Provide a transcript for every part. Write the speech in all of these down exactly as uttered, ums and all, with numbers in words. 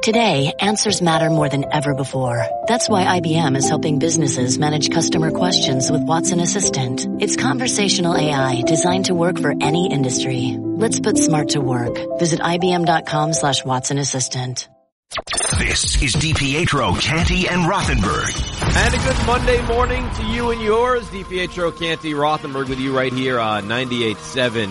Today, answers matter more than ever before. That's why I B M is helping businesses manage customer questions with Watson Assistant. It's conversational A I designed to work for any industry. Let's put smart to work. Visit ibm.com slash Watson Assistant. This is DiPietro, Canty, and Rothenberg. And a good Monday morning to you and yours. DiPietro, Canty, Rothenberg with you right here on ninety-eight point seven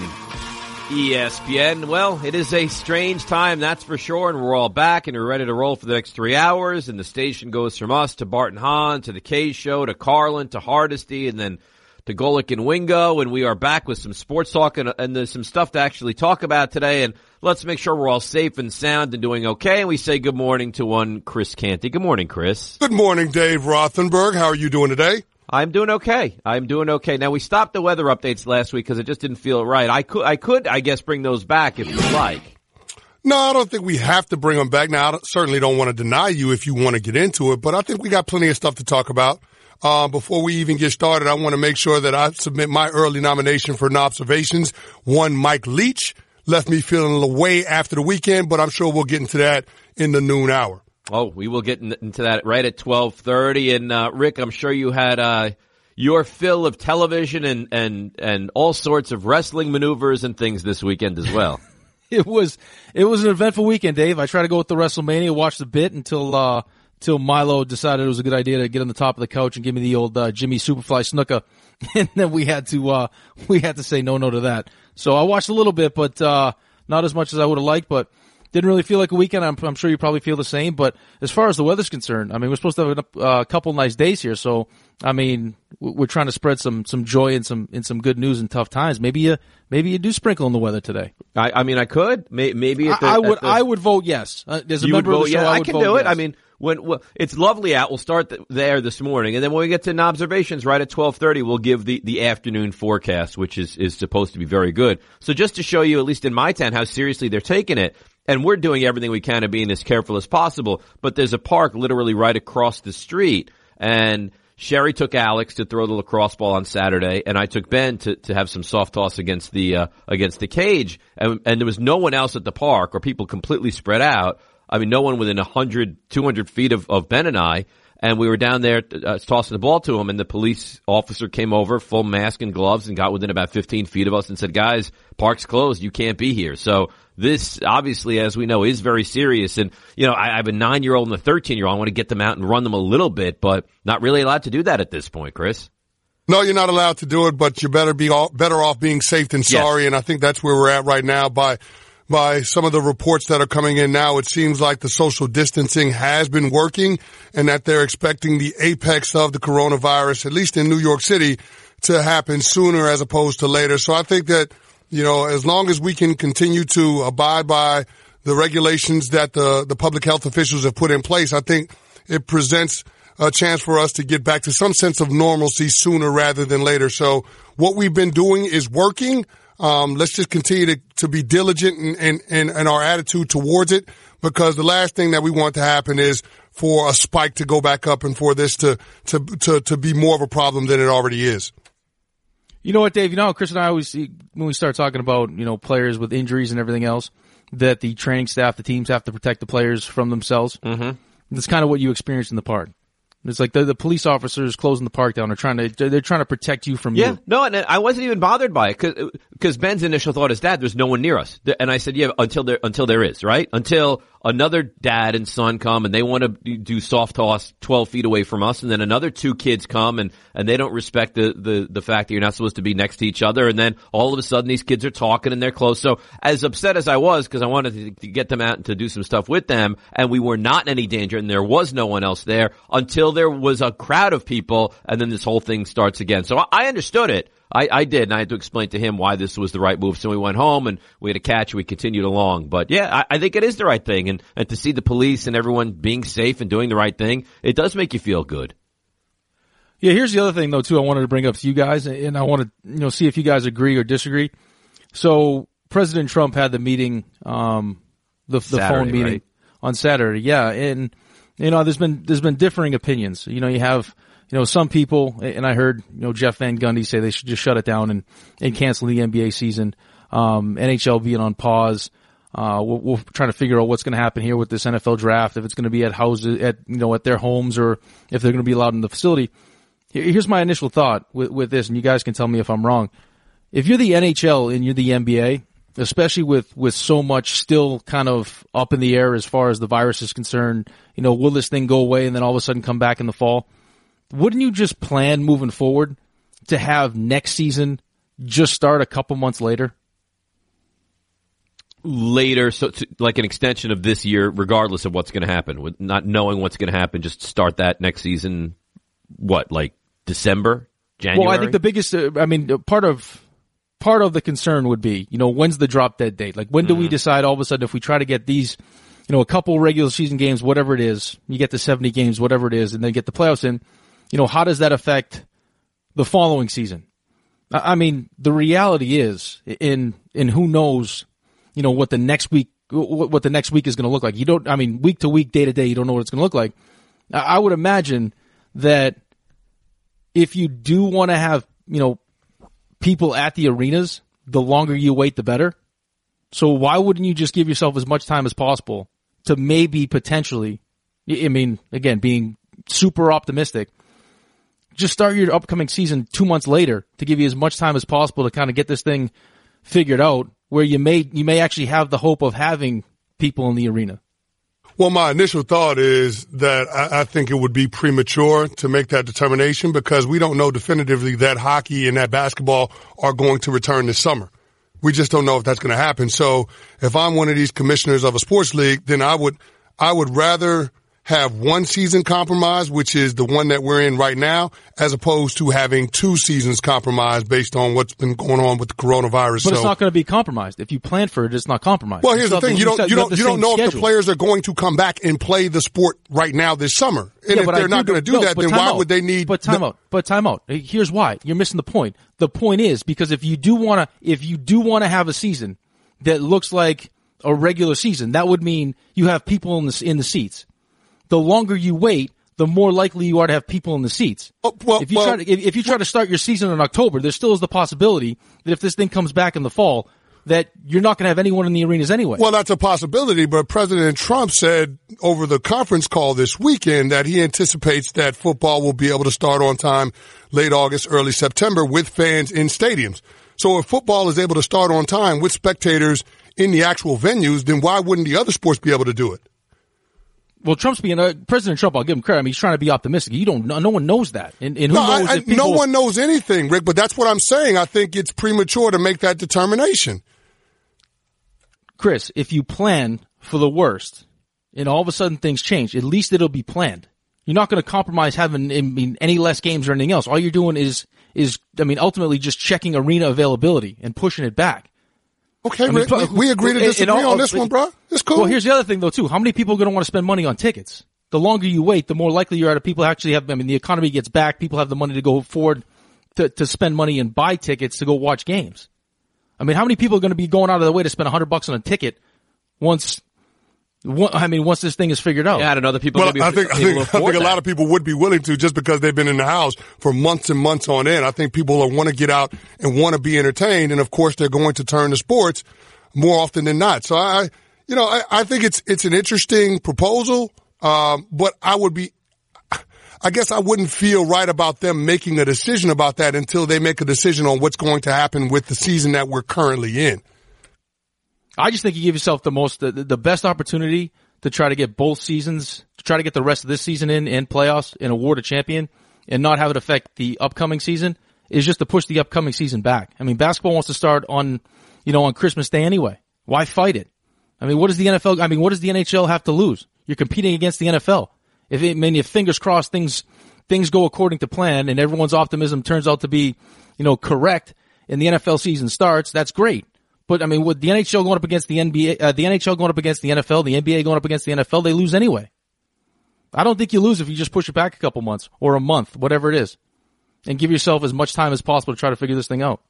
E S P N. Well, it is a strange time, that's for sure, and we're all back and we're ready to roll for the next three hours, and the station goes from us to Bart and Hahn, to the K Show, to Carlin, to Hardesty, and then to Golick and Wingo, and we are back with some sports talk, and, and there's some stuff to actually talk about today, and let's make sure we're all safe and sound and doing okay, and we say good morning to one Chris Canty. Good morning, Chris. Good morning, Dave Rothenberg. How are you doing today? I'm doing okay. I'm doing okay. Now, we stopped the weather updates last week because it just didn't feel right. I could, I could, I guess, bring those back if you'd like. No, I don't think we have to bring them back. Now, I certainly don't want to deny you if you want to get into it, but I think we got plenty of stuff to talk about. Uh, before we even get started, I want to make sure that I submit my early nomination for N-Observations. One, Mike Leach left me feeling a little way after the weekend, but I'm sure we'll get into that in the noon hour. Oh, we will get into that right at twelve thirty. And, uh, Rick, I'm sure you had, uh, your fill of television and, and, and all sorts of wrestling maneuvers and things this weekend as well. It was, it was an eventful weekend, Dave. I tried to go with the WrestleMania, watch the bit until, uh, until Milo decided it was a good idea to get on the top of the couch and give me the old, uh, Jimmy Superfly Snuka. And then we had to, uh, we had to say no, no to that. So I watched a little bit, but, uh, not as much as I would have liked, but didn't really feel like a weekend. I'm, I'm sure you probably feel the same. But as far as the weather's concerned, I mean, we're supposed to have a uh, couple nice days here. So, I mean, we're trying to spread some, some joy and some, and some good news in tough times. Maybe you, maybe you do sprinkle in the weather today. I, I mean, I could. Maybe at the, I, I would, the, I would vote yes. Uh, as a you member would vote of the show, yes. I, I would can vote do it. yes. I mean, when well, it's lovely out, we'll start th- there this morning, and then when we get to N-Observations right at twelve thirty, we'll give the, the afternoon forecast, which is, is supposed to be very good. So just to show you, at least in my town, how seriously they're taking it, and we're doing everything we can to being as careful as possible, but there's a park literally right across the street, and Sherry took Alex to throw the lacrosse ball on Saturday, and I took Ben to, to have some soft toss against the, uh, against the cage, and, and there was no one else at the park, or people completely spread out. I mean, no one within one hundred, two hundred feet of, of Ben and I, and we were down there uh, tossing the ball to him, and the police officer came over, full mask and gloves, and got within about fifteen feet of us and said, guys, park's closed, you can't be here. So this, obviously, as we know, is very serious, and, you know, I, I have a nine-year-old and a thirteen-year-old. I want to get them out and run them a little bit, but not really allowed to do that at this point, Chris. No, you're not allowed to do it, but you better be all, better off being safe than sorry, Yes. And I think that's where we're at right now by By some of the reports that are coming in now. It seems like the social distancing has been working and that they're expecting the apex of the coronavirus, at least in New York City, to happen sooner as opposed to later. So I think that, you know, as long as we can continue to abide by the regulations that the, the public health officials have put in place, I think it presents a chance for us to get back to some sense of normalcy sooner rather than later. So what we've been doing is working. Um, let's just continue to, to be diligent in, in, in, in our attitude towards it, because the last thing that we want to happen is for a spike to go back up and for this to, to, to, to be more of a problem than it already is. You know what, Dave? You know how Chris and I always see when we start talking about, you know, players with injuries and everything else, that the training staff, the teams have to protect the players from themselves. Mm-hmm. That's kind of what you experienced in the park. It's like the, the police officers closing the park down. They're trying to they're trying to protect you from yeah, you. no, and I wasn't even bothered by it because Ben's initial thought is, Dad, there's no one near us, and I said, yeah, until there until there is, right? Until another dad and son come and they want to do soft toss twelve feet away from us, and then another two kids come and and they don't respect the the the fact that you're not supposed to be next to each other, and then all of a sudden these kids are talking and they're close. So as upset as I was because I wanted to, to get them out and to do some stuff with them, and we were not in any danger, and there was no one else there until there was a crowd of people, and then this whole thing starts again. So I, I understood it. I, I did, and I had to explain to him why this was the right move. So we went home, and we had a catch, and we continued along. But yeah, I, I think it is the right thing, and, and to see the police and everyone being safe and doing the right thing, it does make you feel good. Yeah, here's the other thing, though, too, I wanted to bring up to you guys, and I want to, you know, see if you guys agree or disagree. So President Trump had the meeting, um, the, the Saturday, phone meeting right? on Saturday. Yeah, and, you know, there's been, there's been differing opinions. You know, you have, you know, some people, and I heard, you know, Jeff Van Gundy say they should just shut it down and, and cancel the N B A season, um, N H L being on pause. Uh, we're, we're trying to figure out what's going to happen here with this N F L draft, if it's going to be at houses, at, you know, at their homes, or if they're going to be allowed in the facility. Here's my initial thought with, with this, and you guys can tell me if I'm wrong. If you're the N H L and you're the N B A, especially with, with so much still kind of up in the air as far as the virus is concerned, you know, will this thing go away and then all of a sudden come back in the fall? Wouldn't you just plan moving forward to have next season just start a couple months later? Later, so to, like an extension of this year, regardless of what's going to happen, with not knowing what's going to happen, just start that next season. What, like December, January? Well, I think the biggest, uh, I mean, part of part of the concern would be, you know, when's the drop dead date? Like, when do mm-hmm. we decide all of a sudden if we try to get these, you know, a couple regular season games, whatever it is, you get the seventy games, whatever it is, and then get the playoffs in, you know, how does that affect the following season? I, I mean, the reality is, in in who knows, you know, what the next week, what, what the next week is going to look like. You don't, I mean, week to week, day to day, you don't know what it's going to look like. I, I would imagine that if you do want to have, you know, people at the arenas, the longer you wait, the better. So why wouldn't you just give yourself as much time as possible to maybe potentially, I mean, again, being super optimistic, just start your upcoming season two months later to give you as much time as possible to kind of get this thing figured out, where you may you may actually have the hope of having people in the arena? Well, my initial thought is that I, I think it would be premature to make that determination because we don't know definitively that hockey and that basketball are going to return this summer. We just don't know if that's going to happen. So if I'm one of these commissioners of a sports league, then I would I would rather have one season compromised, which is the one that we're in right now, as opposed to having two seasons compromised based on what's been going on with the coronavirus. But so, it's not going to be compromised. If you plan for it, it's not compromised. Well, here's the thing. You don't, you don't, you don't know schedule. if the players are going to come back and play the sport right now this summer. And yeah, if they're not going to do no, that, then why out. would they need... But time the, out. But time out. Here's why. You're missing the point. The point is, because if you do want to, if you do want to have a season that looks like a regular season, that would mean you have people in the, in the seats. The longer you wait, the more likely you are to have people in the seats. Oh, well, if you well, try to, if, if you try to start your season in October, there still is the possibility that if this thing comes back in the fall, that you're not going to have anyone in the arenas anyway. Well, that's a possibility, but President Trump said over the conference call this weekend that he anticipates that football will be able to start on time late August, early September with fans in stadiums. So if football is able to start on time with spectators in the actual venues, then why wouldn't the other sports be able to do it? Well, Trump's being uh, President Trump. I'll give him credit. I mean, he's trying to be optimistic. You don't. No one knows that. And, and who no, knows? I, I, if people, no one knows anything, Rick. But that's what I'm saying. I think it's premature to make that determination. Chris, if you plan for the worst, and all of a sudden things change, at least it'll be planned. You're not going to compromise having I mean, any less games or anything else. All you're doing is is I mean, ultimately just checking arena availability and pushing it back. Okay, I mean, Rick, we, we agree to disagree all, on this one, bro. It's cool. Well, here's the other thing, though, too. How many people are going to want to spend money on tickets? The longer you wait, the more likely you are to people actually have, I mean, the economy gets back. People have the money to go forward to, to spend money and buy tickets to go watch games. I mean, how many people are going to be going out of their way to spend a hundred bucks on a ticket once, I mean, once this thing is figured out? Yeah, and other people well, be I think, I think, I think a that. lot of people would be willing to just because they've been in the house for months and months on end. I think people will want to get out and want to be entertained. And of course, they're going to turn to sports more often than not. So I, you know, I, I think it's, it's an interesting proposal. Um, but I would be, I guess I wouldn't feel right about them making a decision about that until they make a decision on what's going to happen with the season that we're currently in. I just think you give yourself the most, the, the best opportunity to try to get both seasons, to try to get the rest of this season in and playoffs and award a champion and not have it affect the upcoming season is just to push the upcoming season back. I mean, basketball wants to start on, you know, on Christmas Day anyway. Why fight it? I mean, what does the N F L, I mean, what does the N H L have to lose? You're competing against the N F L. If it, I mean, if fingers crossed things, things go according to plan and everyone's optimism turns out to be, you know, correct and the N F L season starts, that's great. But I mean, with the N H L going up against the N B A, uh, the N H L going up against the N F L, the N B A going up against the N F L, they lose anyway. I don't think you lose if you just push it back a couple months or a month, whatever it is, and give yourself as much time as possible to try to figure this thing out.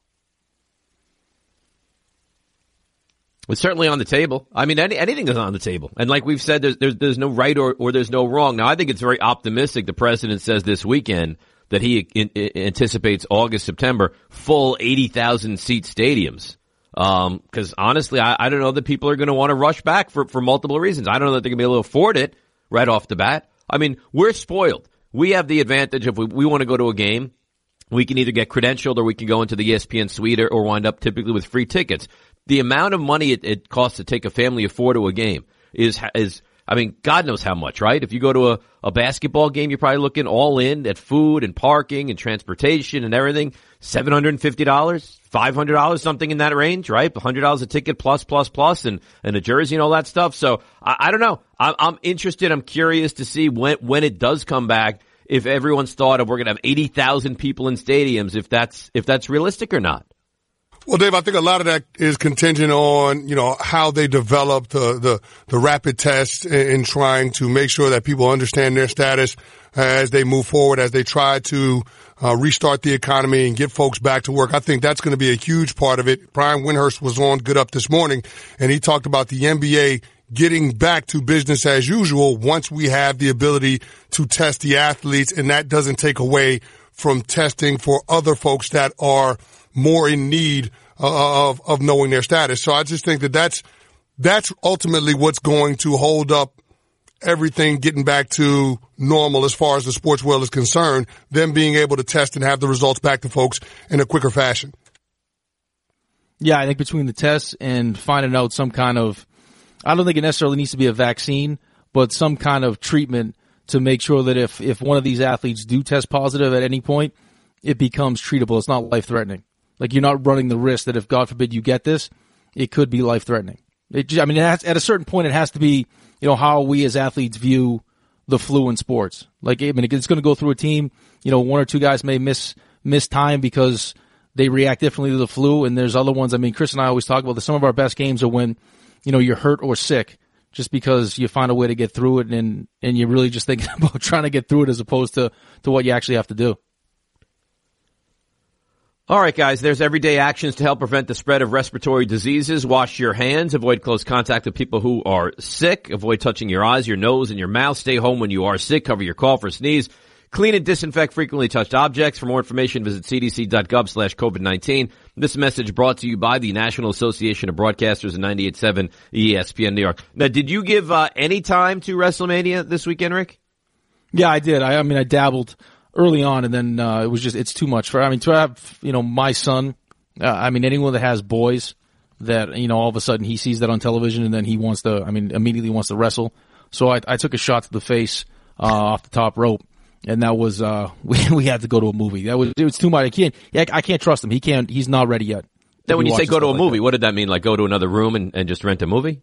It's certainly on the table. I mean, any, anything is on the table. And like we've said, there's, there's, there's no right or, or there's no wrong. Now, I think it's very optimistic. The president says this weekend that he in, in, anticipates August, September, full eighty thousand seat stadiums. Um, cause honestly, I, I don't know that people are going to want to rush back for, for multiple reasons. I don't know that they're going to be able to afford it right off the bat. I mean, we're spoiled. We have the advantage of if we, we want to go to a game, we can either get credentialed or we can go into the E S P N suite or, or wind up typically with free tickets. The amount of money it, it costs to take a family of four to a game is, is, I mean, God knows how much, right? If you go to a, a basketball game, you're probably looking all in at food and parking and transportation and everything. seven hundred fifty dollars, five hundred dollars, something in that range, right? one hundred dollars a ticket plus, plus, plus, and, and a jersey and all that stuff. So I, I don't know. I'm, I'm interested. I'm curious to see when, when it does come back, if everyone's thought of we're going to have eighty thousand people in stadiums, if that's, if that's realistic or not. Well, Dave, I think a lot of that is contingent on, you know, how they develop the, the, the rapid tests in trying to make sure that people understand their status as they move forward, as they try to uh, restart the economy and get folks back to work. I think that's going to be a huge part of it. Brian Windhorst was on Good Up this morning, and he talked about the N B A getting back to business as usual once we have the ability to test the athletes, and that doesn't take away from testing for other folks that are more in need uh, of of knowing their status. So I just think that that's that's ultimately what's going to hold up everything getting back to normal as far as the sports world is concerned, them being able to test and have the results back to folks in a quicker fashion. Yeah, I think between the tests and finding out some kind of, I don't think it necessarily needs to be a vaccine, but some kind of treatment to make sure that if, if one of these athletes do test positive at any point, it becomes treatable. It's not life-threatening. Like, you're not running the risk that if, God forbid, you get this, it could be life-threatening. It, I mean, it has, at a certain point, it has to be, you know, how we as athletes view the flu in sports. Like, I mean, it's going to go through a team. You know, one or two guys may miss miss time because they react differently to the flu, and there's other ones. I mean, Chris and I always talk about this. Some of our best games are when, you know, you're hurt or sick just because you find a way to get through it, and and you're really just thinking about trying to get through it as opposed to, to what you actually have to do. All right, guys, there's everyday actions to help prevent the spread of respiratory diseases. Wash your hands. Avoid close contact with people who are sick. Avoid touching your eyes, your nose, and your mouth. Stay home when you are sick. Cover your cough or sneeze. Clean and disinfect frequently touched objects. For more information, visit c d c dot gov slash covid nineteen. This message brought to you by the National Association of Broadcasters and ninety-eight point seven E S P N New York. Now, did you give uh, any time to WrestleMania this weekend, Rick? Yeah, I did. I, I mean, I dabbled early on, and then uh, it was just, it's too much for, I mean, to have, you know, my son, uh, I mean, anyone that has boys that, you know, all of a sudden he sees that on television and then he wants to, I mean, immediately wants to wrestle. So I, I took a shot to the face uh, off the top rope, and that was, uh, we, we had to go to a movie. That was, it was too much. I can't, I can't trust him. He can't, he's not ready yet. Then when you say go to a like movie, that. what did that mean? Like go to another room and, and just rent a movie?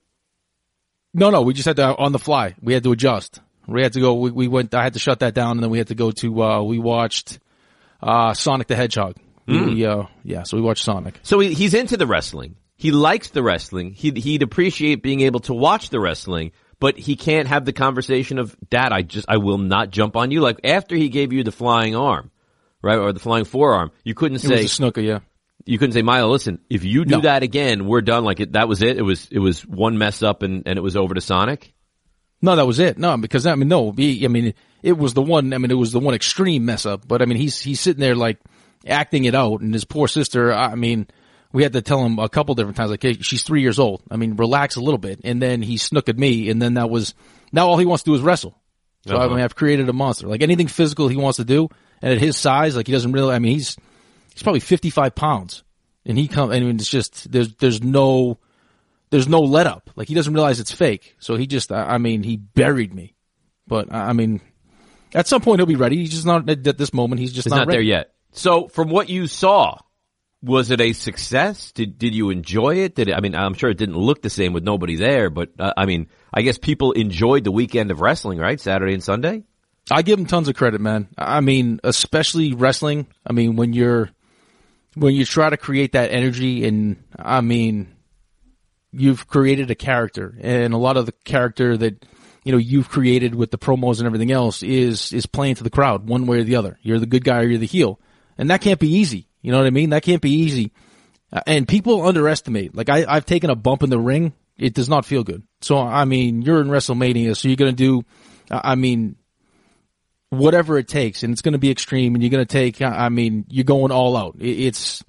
No, no, we just had to, on the fly, we had to adjust. We had to go, we, we went, I had to shut that down, and then we had to go to, uh, we watched, uh, Sonic the Hedgehog. Mm. We, uh, yeah, so we watched Sonic. So he, he's into the wrestling. He likes the wrestling. He'd, he'd appreciate being able to watch the wrestling, but he can't have the conversation of, Dad, I just, I will not jump on you. Like after he gave you the flying arm, right, or the flying forearm, you couldn't say, it was a snooker, yeah. You couldn't say, Milo, listen, if you do no. that again, we're done. Like it, that was it. It was, it was one mess up and, and it was over to Sonic. No, that was it. No, because I mean, no, he, I mean, it was the one, I mean, it was the one extreme mess up, but I mean, he's, he's sitting there like acting it out, and his poor sister, I mean, we had to tell him a couple different times, like, hey, she's three years old. I mean, relax a little bit. And then he snookered me, and then that was, now all he wants to do is wrestle. So uh-huh. I mean, I've created a monster. Like anything physical he wants to do, and at his size, like he doesn't really, I mean, he's, he's probably fifty-five pounds. And he comes, I mean, it's just, there's, there's no, there's no let up. Like he doesn't realize it's fake. So he just, I mean, he buried me. But I mean, at some point he'll be ready. He's just not, at this moment, he's just he's not, not ready. there yet. So from what you saw, was it a success? Did, did you enjoy it? Did it, I mean, I'm sure it didn't look the same with nobody there, but uh, I mean, I guess people enjoyed the weekend of wrestling, right? Saturday and Sunday? I give him tons of credit, man. I mean, especially wrestling. I mean, when you're, when you try to create that energy, and I mean, you've created a character, and a lot of the character that, you know, you've created with the promos and everything else is, is playing to the crowd one way or the other. You're the good guy or you're the heel. And that can't be easy. You know what I mean? That can't be easy. Uh, and people underestimate. Like I, I've taken a bump in the ring. It does not feel good. So, I mean, you're in WrestleMania, so you're going to do, I mean, whatever it takes, and it's going to be extreme, and you're going to take, I mean, you're going all out. It's,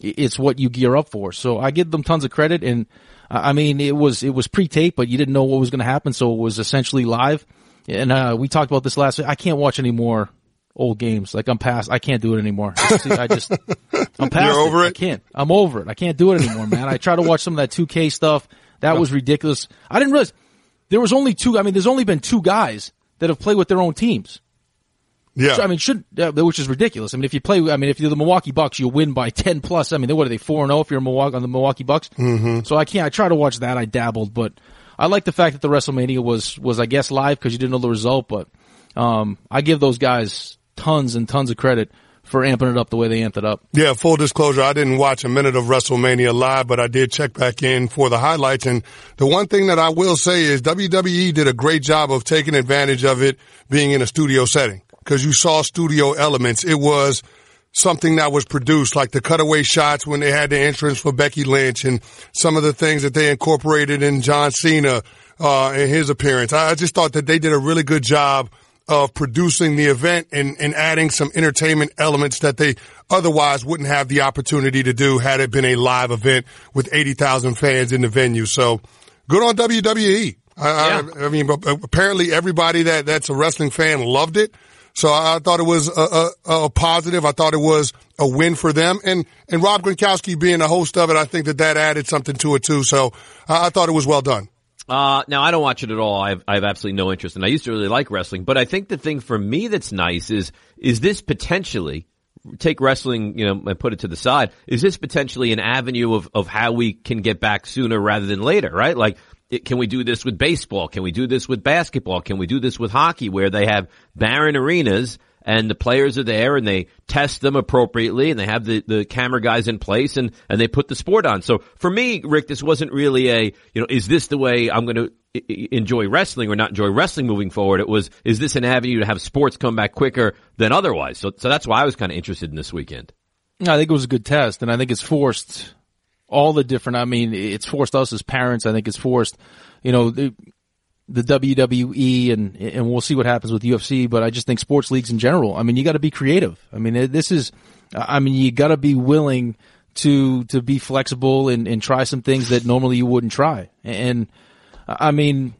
it's what you gear up for. So I give them tons of credit. And I mean, it was, it was pre-tape, but you didn't know what was going to happen. So it was essentially live. And, uh, we talked about this last week. I can't watch any more old games. Like I'm past, I can't do it anymore. I just, I'm past You're over it. it? I can't. I'm over it. I can't do it anymore, man. I try to watch some of that two K stuff. That was ridiculous. I didn't realize there was only two. I mean, there's only been two guys that have played with their own teams. Yeah. So, I mean, should, uh, which is ridiculous. I mean, if you play, I mean, if you're the Milwaukee Bucks, you win by ten plus. I mean, what are they, four and oh if you're Milwaukee, on the Milwaukee Bucks? Mm-hmm. So I can't, I try to watch that. I dabbled, but I like the fact that the WrestleMania was, was, I guess, live because you didn't know the result, but, um, I give those guys tons and tons of credit for amping it up the way they amped it up. Yeah, full disclosure, I didn't watch a minute of WrestleMania live, but I did check back in for the highlights. And the one thing that I will say is W W E did a great job of taking advantage of it being in a studio setting, because you saw studio elements. It was something that was produced, like the cutaway shots when they had the entrance for Becky Lynch and some of the things that they incorporated in John Cena uh in his appearance. I just thought that they did a really good job of producing the event and, and adding some entertainment elements that they otherwise wouldn't have the opportunity to do had it been a live event with eighty thousand fans in the venue. So good on W W E. I, yeah. I, I mean, apparently everybody that, that's a wrestling fan loved it. So I thought it was a, a, a positive. I thought it was a win for them. And, and Rob Gronkowski being the host of it, I think that that added something to it too. So I, I thought it was well done. Uh, now I don't watch it at all. I have, I have absolutely no interest, and I used to really like wrestling. But I think the thing for me that's nice is, is this potentially, take wrestling, you know, and put it to the side, is this potentially an avenue of, of how we can get back sooner rather than later, right? Like, it, can we do this with baseball? Can we do this with basketball? Can we do this with hockey, where they have barren arenas and the players are there and they test them appropriately and they have the, the camera guys in place and, and they put the sport on. So for me, Rick, this wasn't really a, you know, is this the way I'm going to I- enjoy wrestling or not enjoy wrestling moving forward? It was, is this an avenue to have sports come back quicker than otherwise? So, so that's why I was kind of interested in this weekend. I think it was a good test, and I think it's forced all the different, I mean, it's forced us as parents. I think it's forced, you know, the, the W W E and, and we'll see what happens with U F C, but I just think sports leagues in general, I mean, you gotta be creative. I mean, this is, I mean, you gotta be willing to, to be flexible and, and try some things that normally you wouldn't try. And, I mean,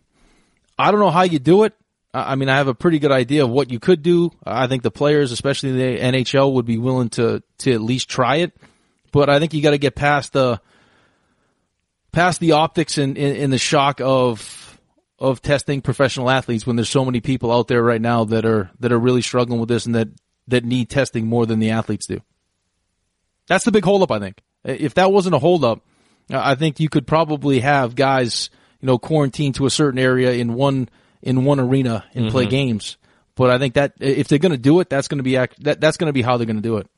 I don't know how you do it. I mean, I have a pretty good idea of what you could do. I think the players, especially the N H L, would be willing to, to at least try it. But I think you gotta get past the, past the optics and, and, and the shock of, of testing professional athletes when there's so many people out there right now that are, that are really struggling with this and that, that need testing more than the athletes do. That's the big holdup, I think. If that wasn't a holdup, I think you could probably have guys, you know, quarantined to a certain area in one, in one arena and mm-hmm. play games. But I think that if they're going to do it, that's going to be, that, that's going to be how they're going to do it.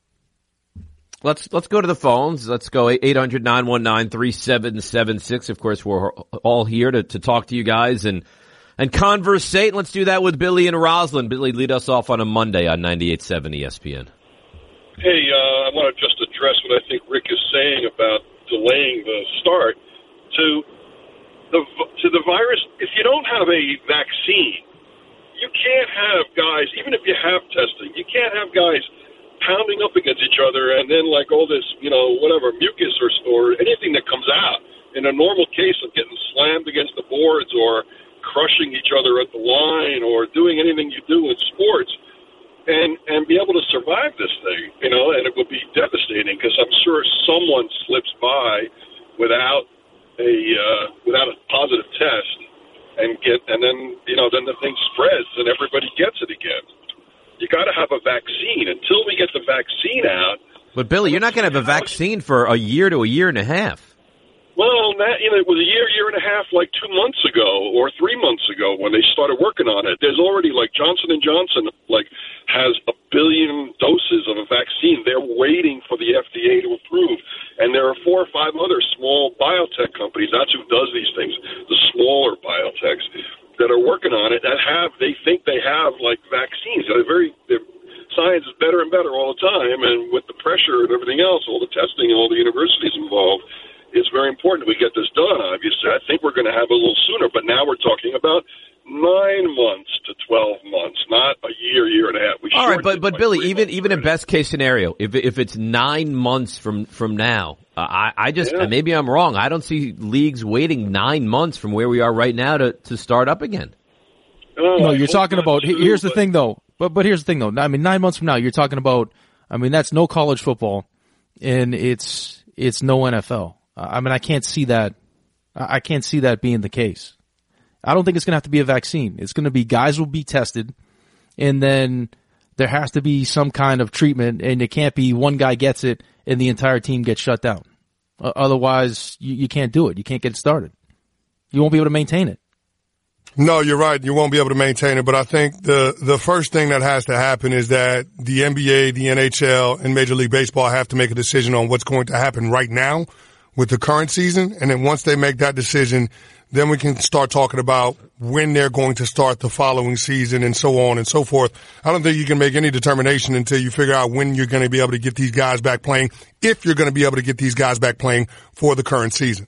Let's, let's go to the phones. Let's go eight hundred, nine one nine, three seven seven six. Of course, we're all here to, to talk to you guys and, and conversate. Let's do that with Billy and Roslyn. Billy, lead us off on a Monday on ninety-eight point seven E S P N. Hey, uh, I want to just address what I think Rick is saying about delaying the start to the, to the virus. If you don't have a vaccine, you can't have guys, even if you have testing, you can't have guys pounding up against each other and then like all this, you know, whatever, mucus or, or anything that comes out in a normal case of getting slammed against the boards or crushing each other at the line or doing anything you do in sports and, and be able to survive this thing, you know, and it would be devastating because I'm sure someone slips by without a, uh, without a positive test and get, and then, you know, then the thing spreads and everybody gets it again. You got to have a vaccine. Until we get the vaccine out. But Billy, you're not going to have a vaccine for a year to a year and a half. Well, that, you know, it was a year, year and a half, like two months ago or three months ago when they started working on it. There's already like Johnson and Johnson, like has a billion doses of a vaccine. They're waiting for the F D A to approve, and there are four or five other small biotech companies. That's who does these things, the smaller biotechs that are working on it that have, they think they have like vaccines. They're very, they're, science is better and better all the time, and with the pressure and everything else, all the testing and all the universities involved, it's very important that we get this done, obviously. I think we're going to have it a little sooner, but now we're talking about nine months to twelve months, not a year, year and a half. We All right, but but Billy, even even in best case scenario, if if it's nine months from from now, uh, I I just yeah. maybe I'm wrong. I don't see leagues waiting nine months from where we are right now to to start up again. Oh, no, you're talking about. Too, here's the thing, though. But but here's the thing, though. I mean, nine months from now, you're talking about. I mean, that's no college football, and it's it's no N F L. I mean, I can't see that. I can't see that being the case. I don't think it's going to have to be a vaccine. It's going to be guys will be tested, and then there has to be some kind of treatment, and it can't be one guy gets it and the entire team gets shut down. Uh, otherwise, you, you can't do it. You can't get it started. You won't be able to maintain it. No, you're right. You won't be able to maintain it. But I think the, the first thing that has to happen is that the N B A, the N H L, and Major League Baseball have to make a decision on what's going to happen right now with the current season. And then once they make that decision, then we can start talking about when they're going to start the following season and so on and so forth. I don't think you can make any determination until you figure out when you're going to be able to get these guys back playing, if you're going to be able to get these guys back playing for the current season.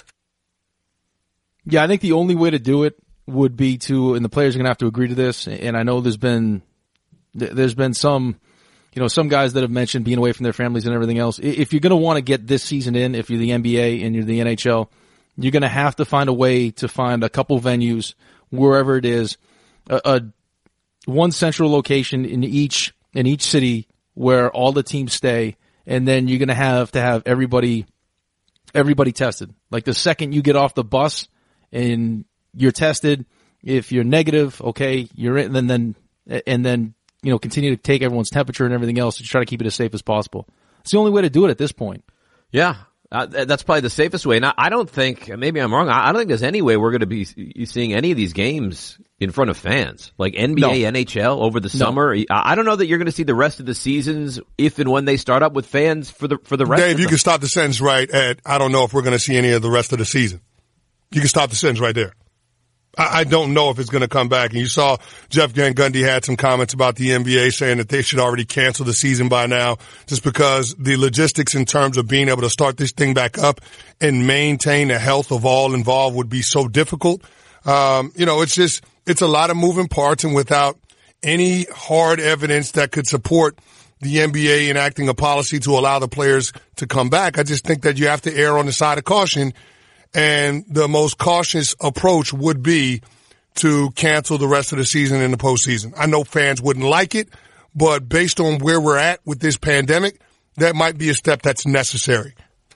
Yeah, I think the only way to do it would be to, and the players are going to have to agree to this, and I know there's been, there's been some, you know, some guys that have mentioned being away from their families and everything else. If you're going to want to get this season in, if you're the N B A and you're the N H L, you're going to have to find a way to find a couple venues, wherever it is, a, a one central location in each, in each city where all the teams stay, and then you're going to have to have everybody, everybody tested. Like the second you get off the bus and you're tested, if you're negative, okay, you're in, and then, and then, you know, continue to take everyone's temperature and everything else to try to keep it as safe as possible. It's the only way to do it at this point. Yeah. Uh, that's probably the safest way. And I, I don't think, maybe I'm wrong, I, I don't think there's any way we're going to be seeing any of these games in front of fans. Like N B A, no. N H L over the summer. No. I don't know that you're going to see the rest of the seasons if and when they start up with fans for the, for the rest Dave, of them. you can stop the sentence right at, I don't know if we're going to see any of the rest of the season. You can stop the sentence right there. I don't know if it's going to come back. And you saw Jeff Van Gundy had some comments about the N B A saying that they should already cancel the season by now just because the logistics in terms of being able to start this thing back up and maintain the health of all involved would be so difficult. Um, you know, it's just, it's a lot of moving parts, and without any hard evidence that could support the N B A enacting a policy to allow the players to come back, I just think that you have to err on the side of caution. And the most cautious approach would be to cancel the rest of the season in the postseason. I know fans wouldn't like it, but based on where we're at with this pandemic, that might be a step that's necessary.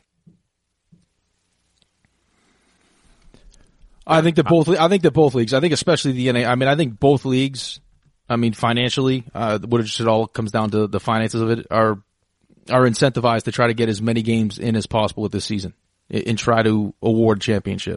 I think that both. I think that both leagues. I think especially the N A. I mean, I think both leagues. I mean, financially, uh, what it just all comes down to the finances of it are are incentivized to try to get as many games in as possible with this season and try to award championship.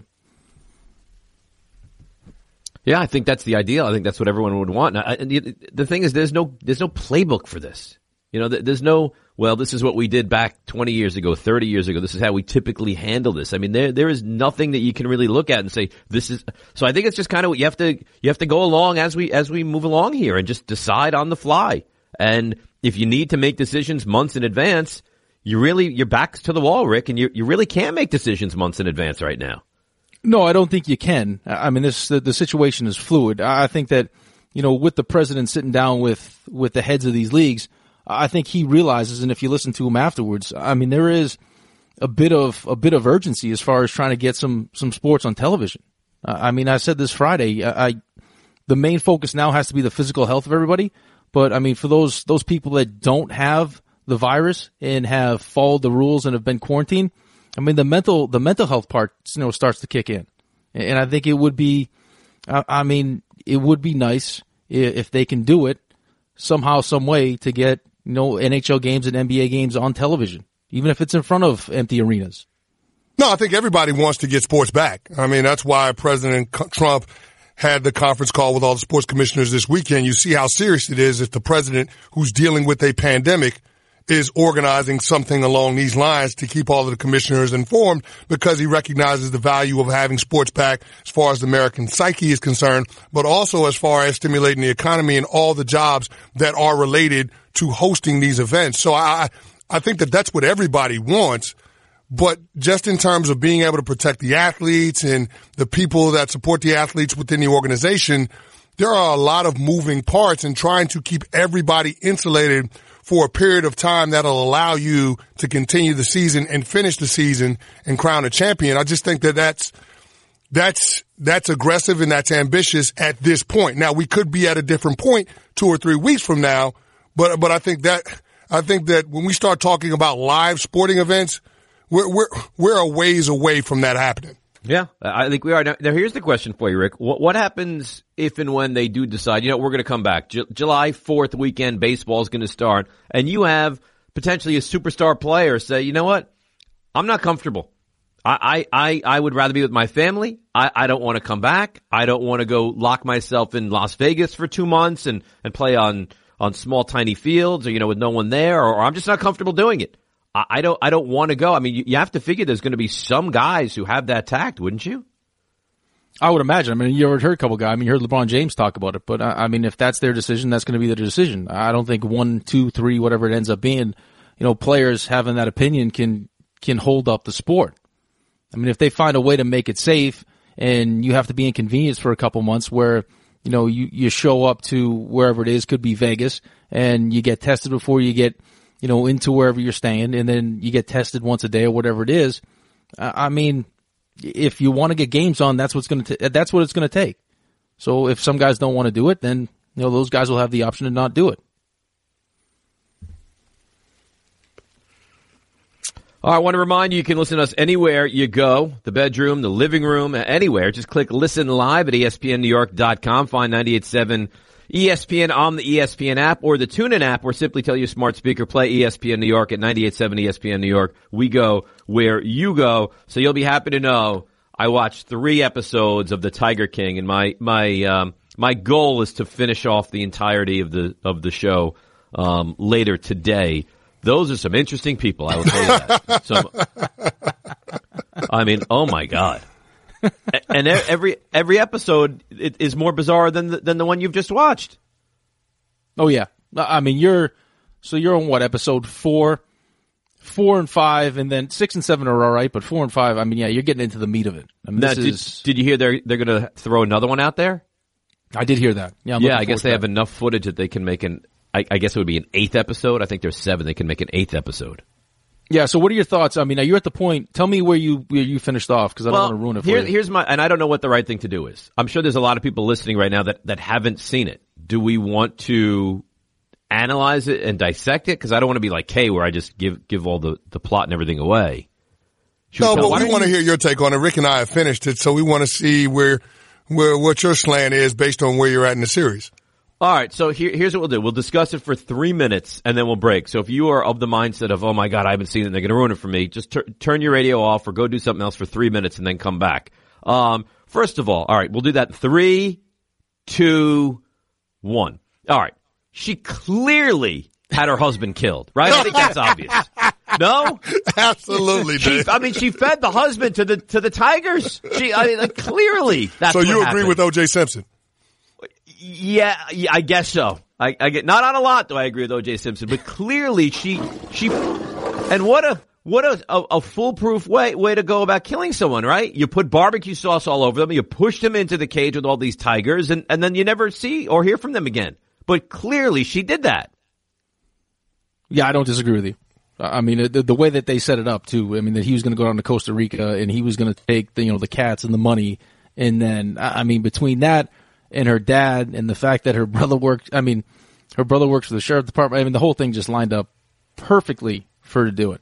Yeah, I think that's the ideal. I think that's what everyone would want. I, the, the thing is, there's no there's no playbook for this. You know, there's no, well, this is what we did back twenty years ago, thirty years ago. This is how we typically handle this. I mean, there there is nothing that you can really look at and say this is. So I think it's just kind of you have to you have to go along as we as we move along here and just decide on the fly. And if you need to make decisions months in advance, you really your back's to the wall, Rick, and you you really can't make decisions months in advance right now. No, I don't think you can. I mean, this the, the situation is fluid. I think that, you know, with the president sitting down with with the heads of these leagues, I think he realizes, and if you listen to him afterwards, I mean, there is a bit of a bit of urgency as far as trying to get some some sports on television. Uh, I mean, I said this Friday. I, I the main focus now has to be the physical health of everybody. But I mean, for those those people that don't have the virus and have followed the rules and have been quarantined, I mean, the mental the mental health part, you know, starts to kick in. And I think it would be, I mean, it would be nice if they can do it somehow, some way to get, you know, N H L games and N B A games on television, even if it's in front of empty arenas. No, I think everybody wants to get sports back. I mean, that's why President Trump had the conference call with all the sports commissioners this weekend. You see how serious it is if the president, who's dealing with a pandemic, is organizing something along these lines to keep all of the commissioners informed, because he recognizes the value of having sports back as far as the American psyche is concerned, but also as far as stimulating the economy and all the jobs that are related to hosting these events. So I, I think that that's what everybody wants. But just in terms of being able to protect the athletes and the people that support the athletes within the organization, there are a lot of moving parts, and trying to keep everybody insulated for a period of time that'll allow you to continue the season and finish the season and crown a champion. I just think that that's, that's, that's aggressive and that's ambitious at this point. Now, we could be at a different point two or three weeks from now, but, but I think that, I think that when we start talking about live sporting events, we're, we're, we're a ways away from that happening. Yeah, I think we are. Now, now here's the question for you, Rick. What, what happens if and when they do decide, you know, we're going to come back? J- July fourth weekend, baseball is going to start, and you have potentially a superstar player say, you know what, I'm not comfortable. I, I, I, I would rather be with my family. I, I don't want to come back. I don't want to go lock myself in Las Vegas for two months and, and play on, on small, tiny fields or, you know, with no one there, or, or I'm just not comfortable doing it. I don't, I don't want to go. I mean, you, you have to figure there's going to be some guys who have that tact, wouldn't you? I would imagine. I mean, you ever heard a couple guys. I mean, you heard LeBron James talk about it, but I, I mean, if that's their decision, that's going to be their decision. I don't think one, two, three, whatever it ends up being, you know, players having that opinion can, can hold up the sport. I mean, if they find a way to make it safe and you have to be inconvenienced for a couple months where, you know, you, you show up to wherever it is, could be Vegas, and you get tested before you get, you know, into wherever you're staying, and then you get tested once a day or whatever it is. I mean, if you want to get games on, that's what's going to, that's what it's going to take. So if some guys don't want to do it, then, you know, those guys will have the option to not do it. All right, I want to remind you, you can listen to us anywhere you go, the bedroom, the living room, anywhere. Just click Listen Live at E S P N New York dot com. Find ninety-eight point seven E S P N on the E S P N app or the TuneIn app, or simply tell your smart speaker, play E S P N New York at ninety-eight point seven E S P N New York. We go where you go. So you'll be happy to know I watched three episodes of The Tiger King, and my, my, um, my goal is to finish off the entirety of the, of the show, um, later today. Those are some interesting people, I will tell you that. So, I mean, oh my God. And every every episode is more bizarre than the, than the one you've just watched. Oh yeah, I mean you're so you're on what, episode four, four and five, and then six and seven are all right, but four and five, I mean, yeah, you're getting into the meat of it. I mean, now, this did, is. Did you hear they're they're going to throw another one out there? I did hear that. Yeah, I'm yeah. I guess they that. have enough footage that they can make an. I, I guess it would be an eighth episode. I think there's seven. They can make an eighth episode. Yeah. So, what are your thoughts? I mean, are you at the point? Tell me where you where you finished off, because I well, don't want to ruin it for here, you. Here's my, and I don't know what the right thing to do is. I'm sure there's a lot of people listening right now that that haven't seen it. Do we want to analyze it and dissect it? Because I don't want to be like Kay, where I just give give all the, the plot and everything away. Should no, we but we want to hear your take on it. Rick and I have finished it, so we want to see where where what your slant is based on where you're at in the series. All right, so here, here's what we'll do. We'll discuss it for three minutes, and then we'll break. So if you are of the mindset of, oh, my God, I haven't seen it, and they're going to ruin it for me, just tur- turn your radio off or go do something else for three minutes and then come back. Um, first of all, all right, we'll do that in three, two, one. All right. She clearly had her husband killed, right? I think that's obvious. No? Absolutely, she, Dave. I mean, she fed the husband to the to the tigers. She, I mean, like, clearly that's So what you happened. agree with O J Simpson? Yeah, yeah, I guess so. I, I get not on a lot, though. I agree with O J Simpson, but clearly she, she, and what a what a, a, a foolproof way way to go about killing someone, right? You put barbecue sauce all over them, you push them into the cage with all these tigers, and and then you never see or hear from them again. But clearly, she did that. Yeah, I don't disagree with you. I mean, the, the way that they set it up too. I mean, that he was going to go down to Costa Rica and he was going to take the, you know, the cats and the money, and then I mean, between that and her dad and the fact that her brother worked, I mean, her brother works for the sheriff department. I mean, the whole thing just lined up perfectly for her to do it.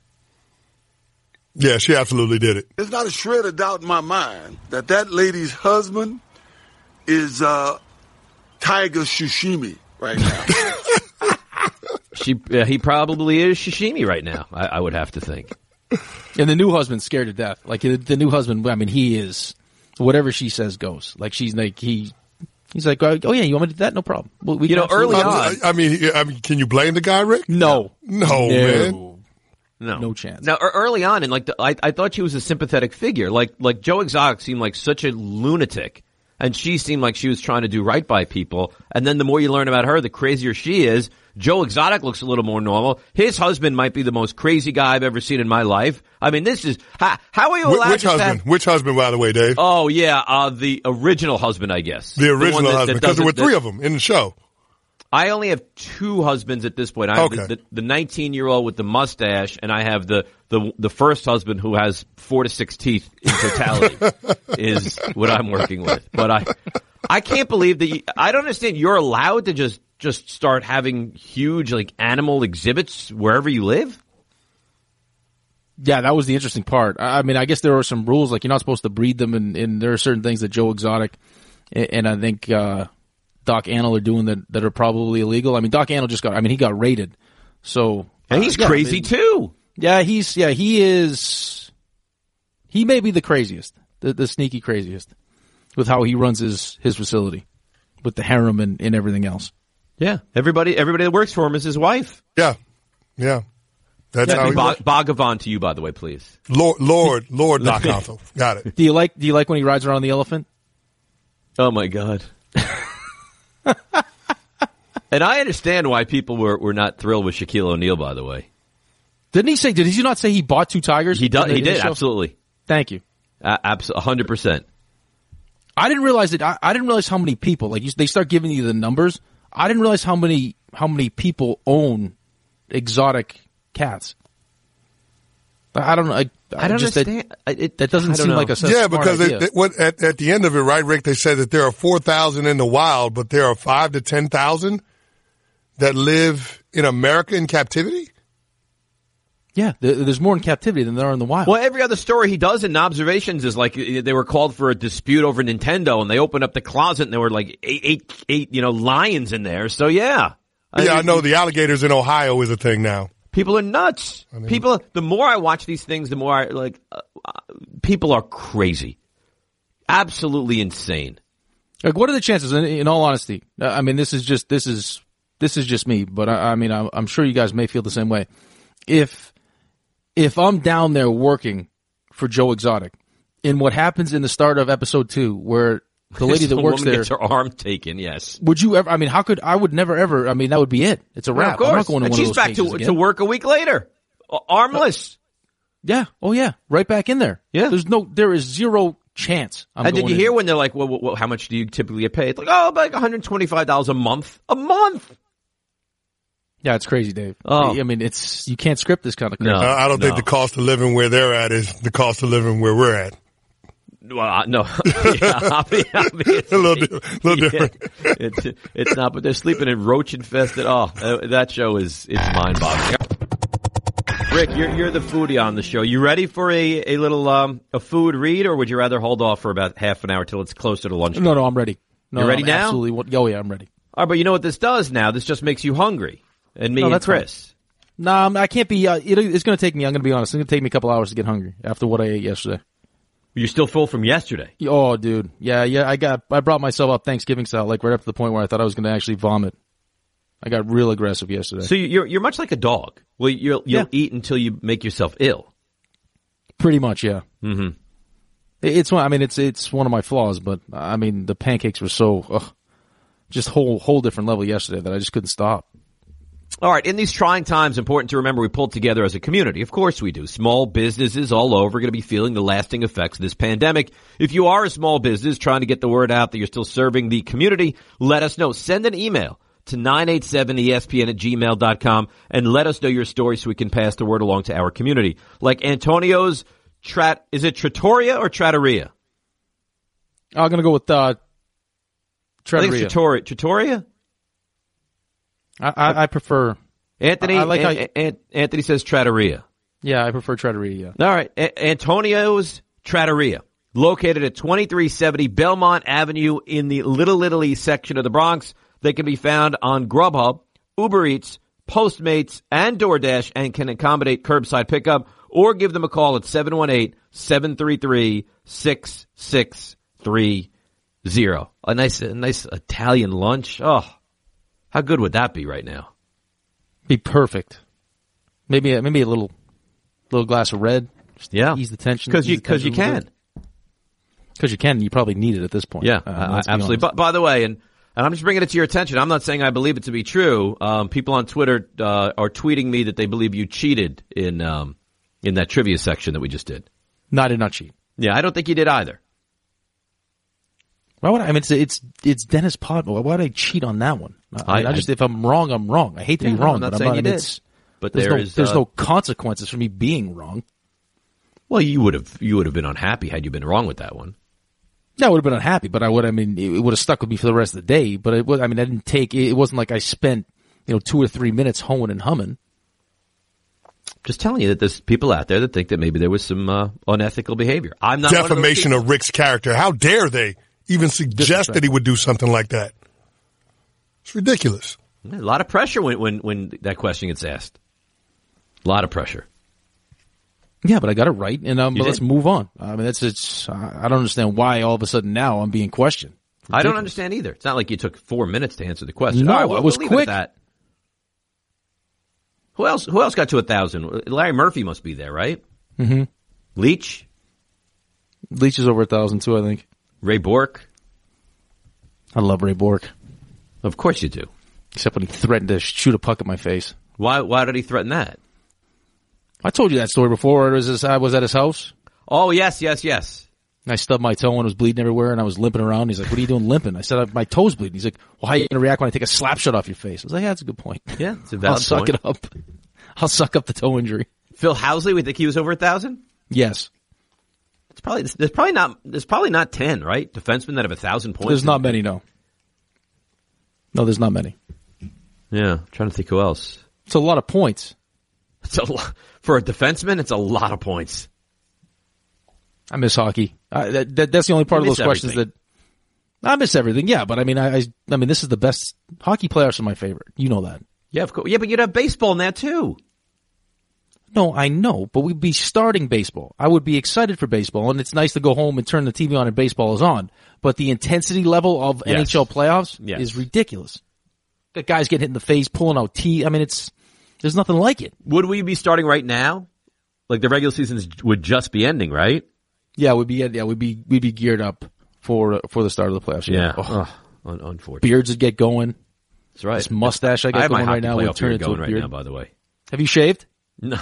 Yeah, she absolutely did it. There's not a shred of doubt in my mind that that lady's husband is uh, tiger sashimi right now. She, uh, he probably is sashimi right now. I, I would have to think. And the new husband's scared to death. Like the, the new husband, I mean, he is whatever she says goes. Like she's like he, he's like, oh yeah, you want me to do that? No problem. Well, we you know, early on. I, I mean, I mean, can you blame the guy, Rick? No, no, no man. No, no chance. Now, early on, and like the, I, I thought she was a sympathetic figure. Like, like Joe Exotic seemed like such a lunatic and she seemed like she was trying to do right by people. And then the more you learn about her, the crazier she is. Joe Exotic looks a little more normal. His husband might be the most crazy guy I've ever seen in my life. I mean, this is how, how are you allowed Which to husband? have, Which husband, by the way, Dave? Oh yeah, uh, the original husband, I guess. The original the that, husband, that because there were three that, of them in the show. I only have two husbands at this point. I have Okay. the, the nineteen-year-old with the mustache, and I have the, the the first husband who has four to six teeth in totality is what I'm working with. But I I can't believe that you, I don't understand. You're allowed to just just start having huge like animal exhibits wherever you live. Yeah, that was the interesting part. I I mean, I guess there are some rules, like you're not supposed to breed them, and, and there are certain things that Joe Exotic and, and I think uh, Doc Antle are doing that, that are probably illegal. I mean, Doc Antle just got, I mean, he got raided. So. And he's uh, yeah, crazy I mean, too. Yeah, he's, yeah, he is, he may be the craziest, the, the sneaky craziest with how he runs his, his facility with the harem and, and everything else. Yeah. Everybody, everybody that works for him is his wife. Yeah. Yeah. That's Yeah, how he Bog- Bhagavan to you, by the way, please. Lord, Lord, Lord Doc Antle. Got it. Do you like, do you like when he rides around on the elephant? Oh my God. And I understand why people were, were not thrilled with Shaquille O'Neal, by the way. Didn't he say, did he not say he bought two tigers? He, does, in the- he in the did, show? absolutely. Thank you. Uh, absolutely, one hundred percent. I didn't realize that. I, I didn't realize how many people, like you, they start giving you the numbers. I didn't realize how many, how many people own exotic cats. I don't know. I, I don't just, understand. That, I- it, that doesn't I don't seem know. like a a Yeah, smart because idea. it, it, what, at, at the end of it, right, Rick, they said that there are four thousand in the wild, but there are five to ten thousand that live in America in captivity? Yeah, there, there's more in captivity than there are in the wild. Well, every other story he does in Observations is like they were called for a dispute over Nintendo, and they opened up the closet, and there were like eight, eight, eight you know, lions in there. So yeah, yeah, mean, I know the alligators in Ohio is a thing now. people are nuts. I mean- people, the more I watch these things, the more I like. Uh, uh, people are crazy, absolutely insane. Like, what are the chances? In, in all honesty, uh, I mean, this is just this is this is just me, but I, I mean, I'm, I'm sure you guys may feel the same way. If if I'm down there working for Joe Exotic, in what happens in the start of episode two, where the lady that Some works woman there gets her arm taken. Yes, would you ever? I mean, how could I would never ever? I mean, that would be it. It's a Yeah, wrap. of course. I'm not going to and one she's of those back to cages again. to work a week later, uh, armless. Yeah. Oh yeah. Right back in there. Yeah. There's no. There is zero chance. I'm and did going you in. hear when they're like, well, well, well, how much do you typically get paid? Like, oh, about like one hundred twenty-five dollars a month. A month. Yeah, it's crazy, Dave. Oh. I mean, it's you can't script this kind of crazy. No. I I don't think no. the cost of living where they're at is the cost of living where we're at. Well, uh, no. Yeah, obvi- obviously. A little, di- little different. Yeah. It's, it's not, but they're sleeping in roach infested. Oh, uh, that show is, it's mind boggling. Rick, you're, you're the foodie on the show. You ready for a, a little, um, a food read, or would you rather hold off for about half an hour till it's closer to lunch? No, no, I'm ready. No, You're ready I'm now? Absolutely. Oh yeah, I'm ready. All right, but you know what this does now? This just makes you hungry. And me No, and that's Chris. No, I'm- I can't be. Uh, it, it's going to take me. I'm going to be honest. It's going to take me a couple hours to get hungry after what I ate yesterday. You're still full from yesterday. Oh, dude. Yeah, yeah. I got. I brought myself up Thanksgiving style, like right up to the point where I thought I was going to actually vomit. I got real aggressive yesterday. So you're, you're much like a dog. Well, you'll, you'll Yeah. eat until you make yourself ill. Pretty much, yeah. Mm-hmm. It- It's one. I mean, it's it's one of my flaws, but I mean, the pancakes were so ugh, just whole whole different level yesterday that I just couldn't stop. All right. In these trying times, important to remember we pulled together as a community. Of course we do. Small businesses all over are going to be feeling the lasting effects of this pandemic. If you are a small business trying to get the word out that you're still serving the community, let us know. Send an email to nine eight seven E S P N at gmail dot com and let us know your story so we can pass the word along to our community. Like Antonio's Trat, is it Trattoria or Trattoria? I'm going to go with uh, I think Trattoria. it's Trattoria. Trattoria? I, I, I prefer. Anthony, I- I like how An- you- An- Anthony says Trattoria. Yeah, I prefer Trattoria. All right. A- Antonio's Trattoria, located at twenty-three seventy Belmont Avenue in the Little Italy section of the Bronx. They can be found on Grubhub, Uber Eats, Postmates, and DoorDash, and can accommodate curbside pickup, or give them a call at seven one eight, seven three three, six six three zero. A nice, a nice Italian lunch. Oh, how good would that be right now? Be perfect. Maybe a, maybe a little little glass of red. Just to Yeah. ease the tension. Because you, ease the because you tension a can. little Because you can, you probably need it at this point. Yeah, uh, uh, absolutely. But by the way, and, and I'm just bringing it to your attention. I'm not saying I believe it to be true. Um, people on Twitter uh, are tweeting me that they believe you cheated in um, in that trivia section that we just did. No, I did not cheat. Yeah, I don't think you did either. Why would I? I mean, it's it's it's Dennis Podmore. Why would I cheat on that one? I, I, I just I, if I'm wrong, I'm wrong. I hate to yeah, be wrong, I'm not but saying I'm not. You I mean, did. It's, but there's there no is, there's uh, no consequences for me being wrong. Well, you would have you would have been unhappy had you been wrong with that one. Yeah, I would have been unhappy, but I would. I mean, it would have stuck with me for the rest of the day. But it was. I mean, I didn't take. It wasn't like I spent you know two or three minutes hoeing and humming. Just telling you that there's people out there that think that maybe there was some uh, unethical behavior. I'm not defamation of, of Rick's character. How dare they even suggest that he would do something like that? It's ridiculous. A lot of pressure when when when that question gets asked. A lot of pressure. Yeah, but I got it right, and um, but let's did. move on. I mean, that's it's. I don't understand why all of a sudden now I'm being questioned. Ridiculous. I don't understand either. It's not like you took four minutes to answer the question. No, All right, well, it was we'll quick. That. Who else? Who else got to a thousand? Larry Murphy must be there, right? Mm-hmm. Leach. Leach is over a thousand too, I think. Ray Bork. I love Ray Bork. Of course you do. Except when he threatened to shoot a puck at my face. Why? Why did he threaten that? I told you that story before. Was this, I was at his house. Oh, yes, yes, yes. And I stubbed my toe and it was bleeding everywhere, and I was limping around. He's like, "What are you doing limping?" I said, "My toe's bleeding." He's like, "Well, how are you going to react when I take a slap shot off your face?" I was like, "Yeah, that's a good point." Yeah, it's a valid I'll suck point. it up. I'll suck up the toe injury. Phil Housley, we think he was over a thousand? Yes. It's probably there's probably not there's probably not ten, right? Defensemen that have a thousand points. There's not many, no. No, there's not many. Yeah, I'm trying to think who else. It's a lot of points. It's a lot. For a defenseman, it's a lot of points. I miss hockey. I, that, that, that's the only part of those questions everything. that I miss everything. Yeah, but I mean, I, I, I mean, this is the best hockey playoffs are my favorite. You know that. Yeah, of course. Yeah, but you'd have baseball in there too. No, I know, but we'd be starting baseball. I would be excited for baseball, and it's nice to go home and turn the T V on and baseball is on. But the intensity level of Yes. N H L playoffs Yes. is ridiculous. Got guys getting hit in the face, pulling out teeth. I mean, it's there's nothing like it. Would we be starting right now? Like the regular season would just be ending, right? Yeah, we'd be yeah, we'd be we'd be geared up for for the start of the playoffs. Yeah. Oh, Ugh, un- unfortunate. beards would get going. That's right. This mustache I I got have my going hockey right now playoff would turn beard into going a right beard. now, by the way. Have you shaved? No.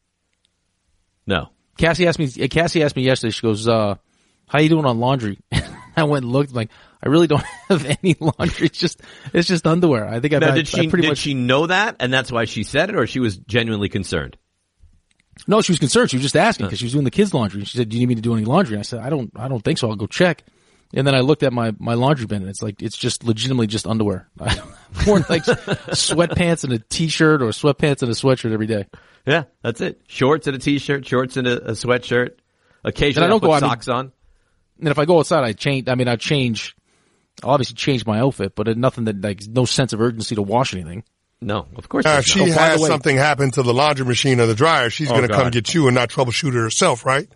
No. Cassie asked me. Cassie asked me yesterday. She goes, uh, "How you doing on laundry?" I went and looked. I'm like, I really don't have any laundry. It's just, it's just underwear. I think I've Now, had, did she I pretty did much. she know that, and that's why she said it, or she was genuinely concerned? No, she was concerned. She was just asking because she was doing the kids' laundry. And she said, "Do you need me to do any laundry?" And I said, "I don't. I don't think so. I'll go check." And then I looked at my, my laundry bin, and it's like it's just legitimately just underwear. I've worn like sweatpants and a t-shirt, or sweatpants and a sweatshirt every day. Yeah, that's it. Shorts and a t-shirt, shorts and a, a sweatshirt. Occasionally, And I don't I'll put go out and- socks on. And if I go outside, I change. I mean, I change. I'll obviously change my outfit, but it, nothing that like no sense of urgency to wash anything. No, of course Uh, not. if she Oh, by the has way- something happen to the laundry machine or the dryer, she's Oh, going to come God. get you and not troubleshoot it herself, right?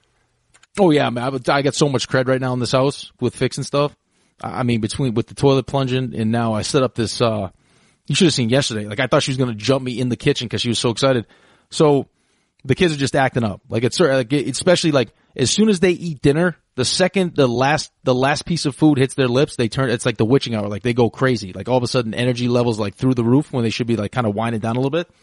Oh yeah, man, I, would- I got so much cred right now in this house with fixing stuff. I I mean, between with the toilet plunging and now I set up this. uh You should have seen yesterday. Like I thought she was going to jump me in the kitchen because she was so excited. So the kids are just acting up. Like it's like, especially like as soon as they eat dinner, the second the last the last piece of food hits their lips, they turn. It's like the witching hour. Like they go crazy. Like all of a sudden, energy levels like through the roof when they should be like kind of winding down a little bit.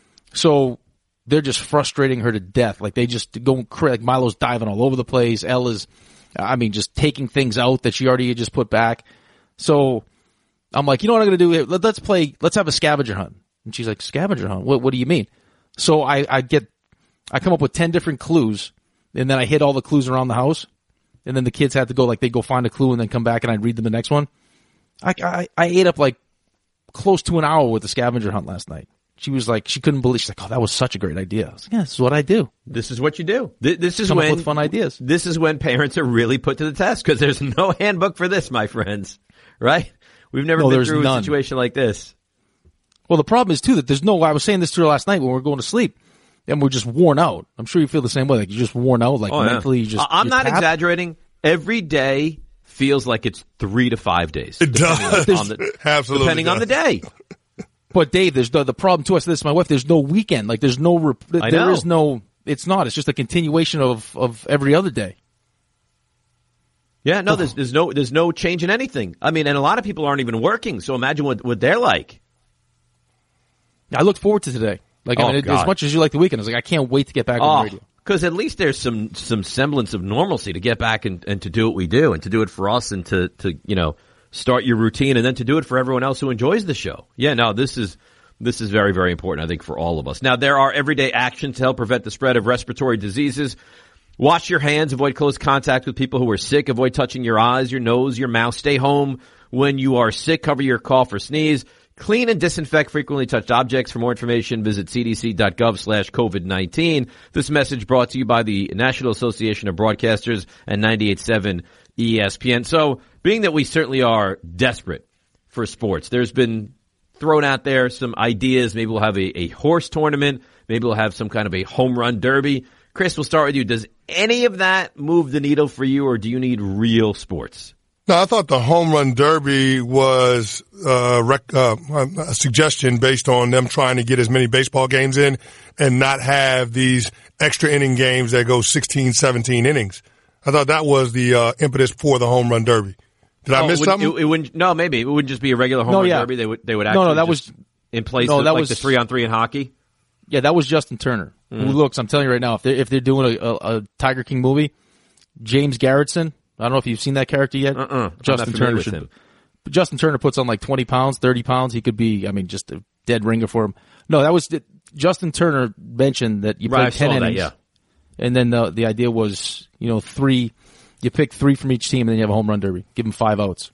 So they're just frustrating her to death. Like they just go cra- like Milo's diving all over the place. Ella's, I mean, just taking things out that she already had just put back. So I'm like, you know what I'm going to do? Let, let's play, let's have a scavenger hunt. And she's like, scavenger hunt? What, what do you mean? So I, I get, I come up with ten different clues and then I hit all the clues around the house. And then the kids had to go, like, they go find a clue and then come back and I'd read them the next one. I, I, I ate up like close to an hour with the scavenger hunt last night. She was like, she couldn't believe, she's like, oh, that was such a great idea. I was like, yeah, this is what I do. This is what you do. Th- This is Come up when with fun ideas. This is when parents are really put to the test because there's no handbook for this, my friends. Right? We've never No, been there's through none. a situation like this. Well, the problem is too that there's no, I was saying this to her last night when we were going to sleep and we're just worn out. I'm sure you feel the same way. Like you're just worn out, like Oh, yeah. mentally you just. I- I'm you're not tapped. exaggerating. Every day feels like it's three to five days. It does. On the, Absolutely depending on the does. day. But Dave, there's the, the problem too. I said this to my wife. There's no weekend. Like there's no, rep- I there know. is no, it's not. It's just a continuation of, of every other day. But, Dave, there's the, the problem too. I said this to my wife. There's no weekend. Like there's no, it's not. It's just a continuation of, of every other day. I know. It's not. It's just a continuation of, of every other day. Yeah, no, there's there's no there's no change in anything. I mean, and a lot of people aren't even working, so imagine what what they're like. I look forward to today. Like, Oh, I mean, God. as much as you like the weekend, I was like, I can't wait to get back on Oh, the radio. because at least there's some some semblance of normalcy to get back and, and to do what we do, and to do it for us, and to to you know start your routine, and then to do it for everyone else who enjoys the show. Yeah, no, this is this is very, very important, I think, for all of us. Now, there are everyday actions to help prevent the spread of respiratory diseases. Wash your hands, avoid close contact with people who are sick, avoid touching your eyes, your nose, your mouth. Stay home when you are sick, cover your cough or sneeze. Clean and disinfect frequently touched objects. For more information, visit cdc.gov slash COVID nineteen. This message brought to you by the National Association of Broadcasters and ninety-eight point seven E S P N. So, being that we certainly are desperate for sports, there's been thrown out there some ideas. Maybe we'll have a, a horse tournament. Maybe we'll have some kind of a home run derby. Chris, we'll start with you. Does any of that move the needle for you, or do you need real sports? No, I thought the home run derby was uh, rec- uh, a suggestion based on them trying to get as many baseball games in and not have these extra inning games that go sixteen, seventeen innings. I thought that was the uh, impetus for the home run derby. Did I Oh, miss it, something? It, it wouldn't. No, maybe it wouldn't just be a regular home No, run yeah. derby. They would. They would actually. No, no, that just was in place no, of that like was- the three on three in hockey. Yeah, that was Justin Turner. Mm. Who looks, I'm telling you right now, if they're, if they're doing a, a, a Tiger King movie, James Garretson, I don't know if you've seen that character yet. Uh-uh. I'm not Justin familiar Turner with should. him. Justin Turner puts on like twenty pounds, thirty pounds. He could be, I mean, just a dead ringer for him. No, that was Justin Turner mentioned that you Right, I played ten saw that, innings. yeah. And then the the idea was, you know, three. You pick three from each team, and then you have a home run derby. Give them five outs.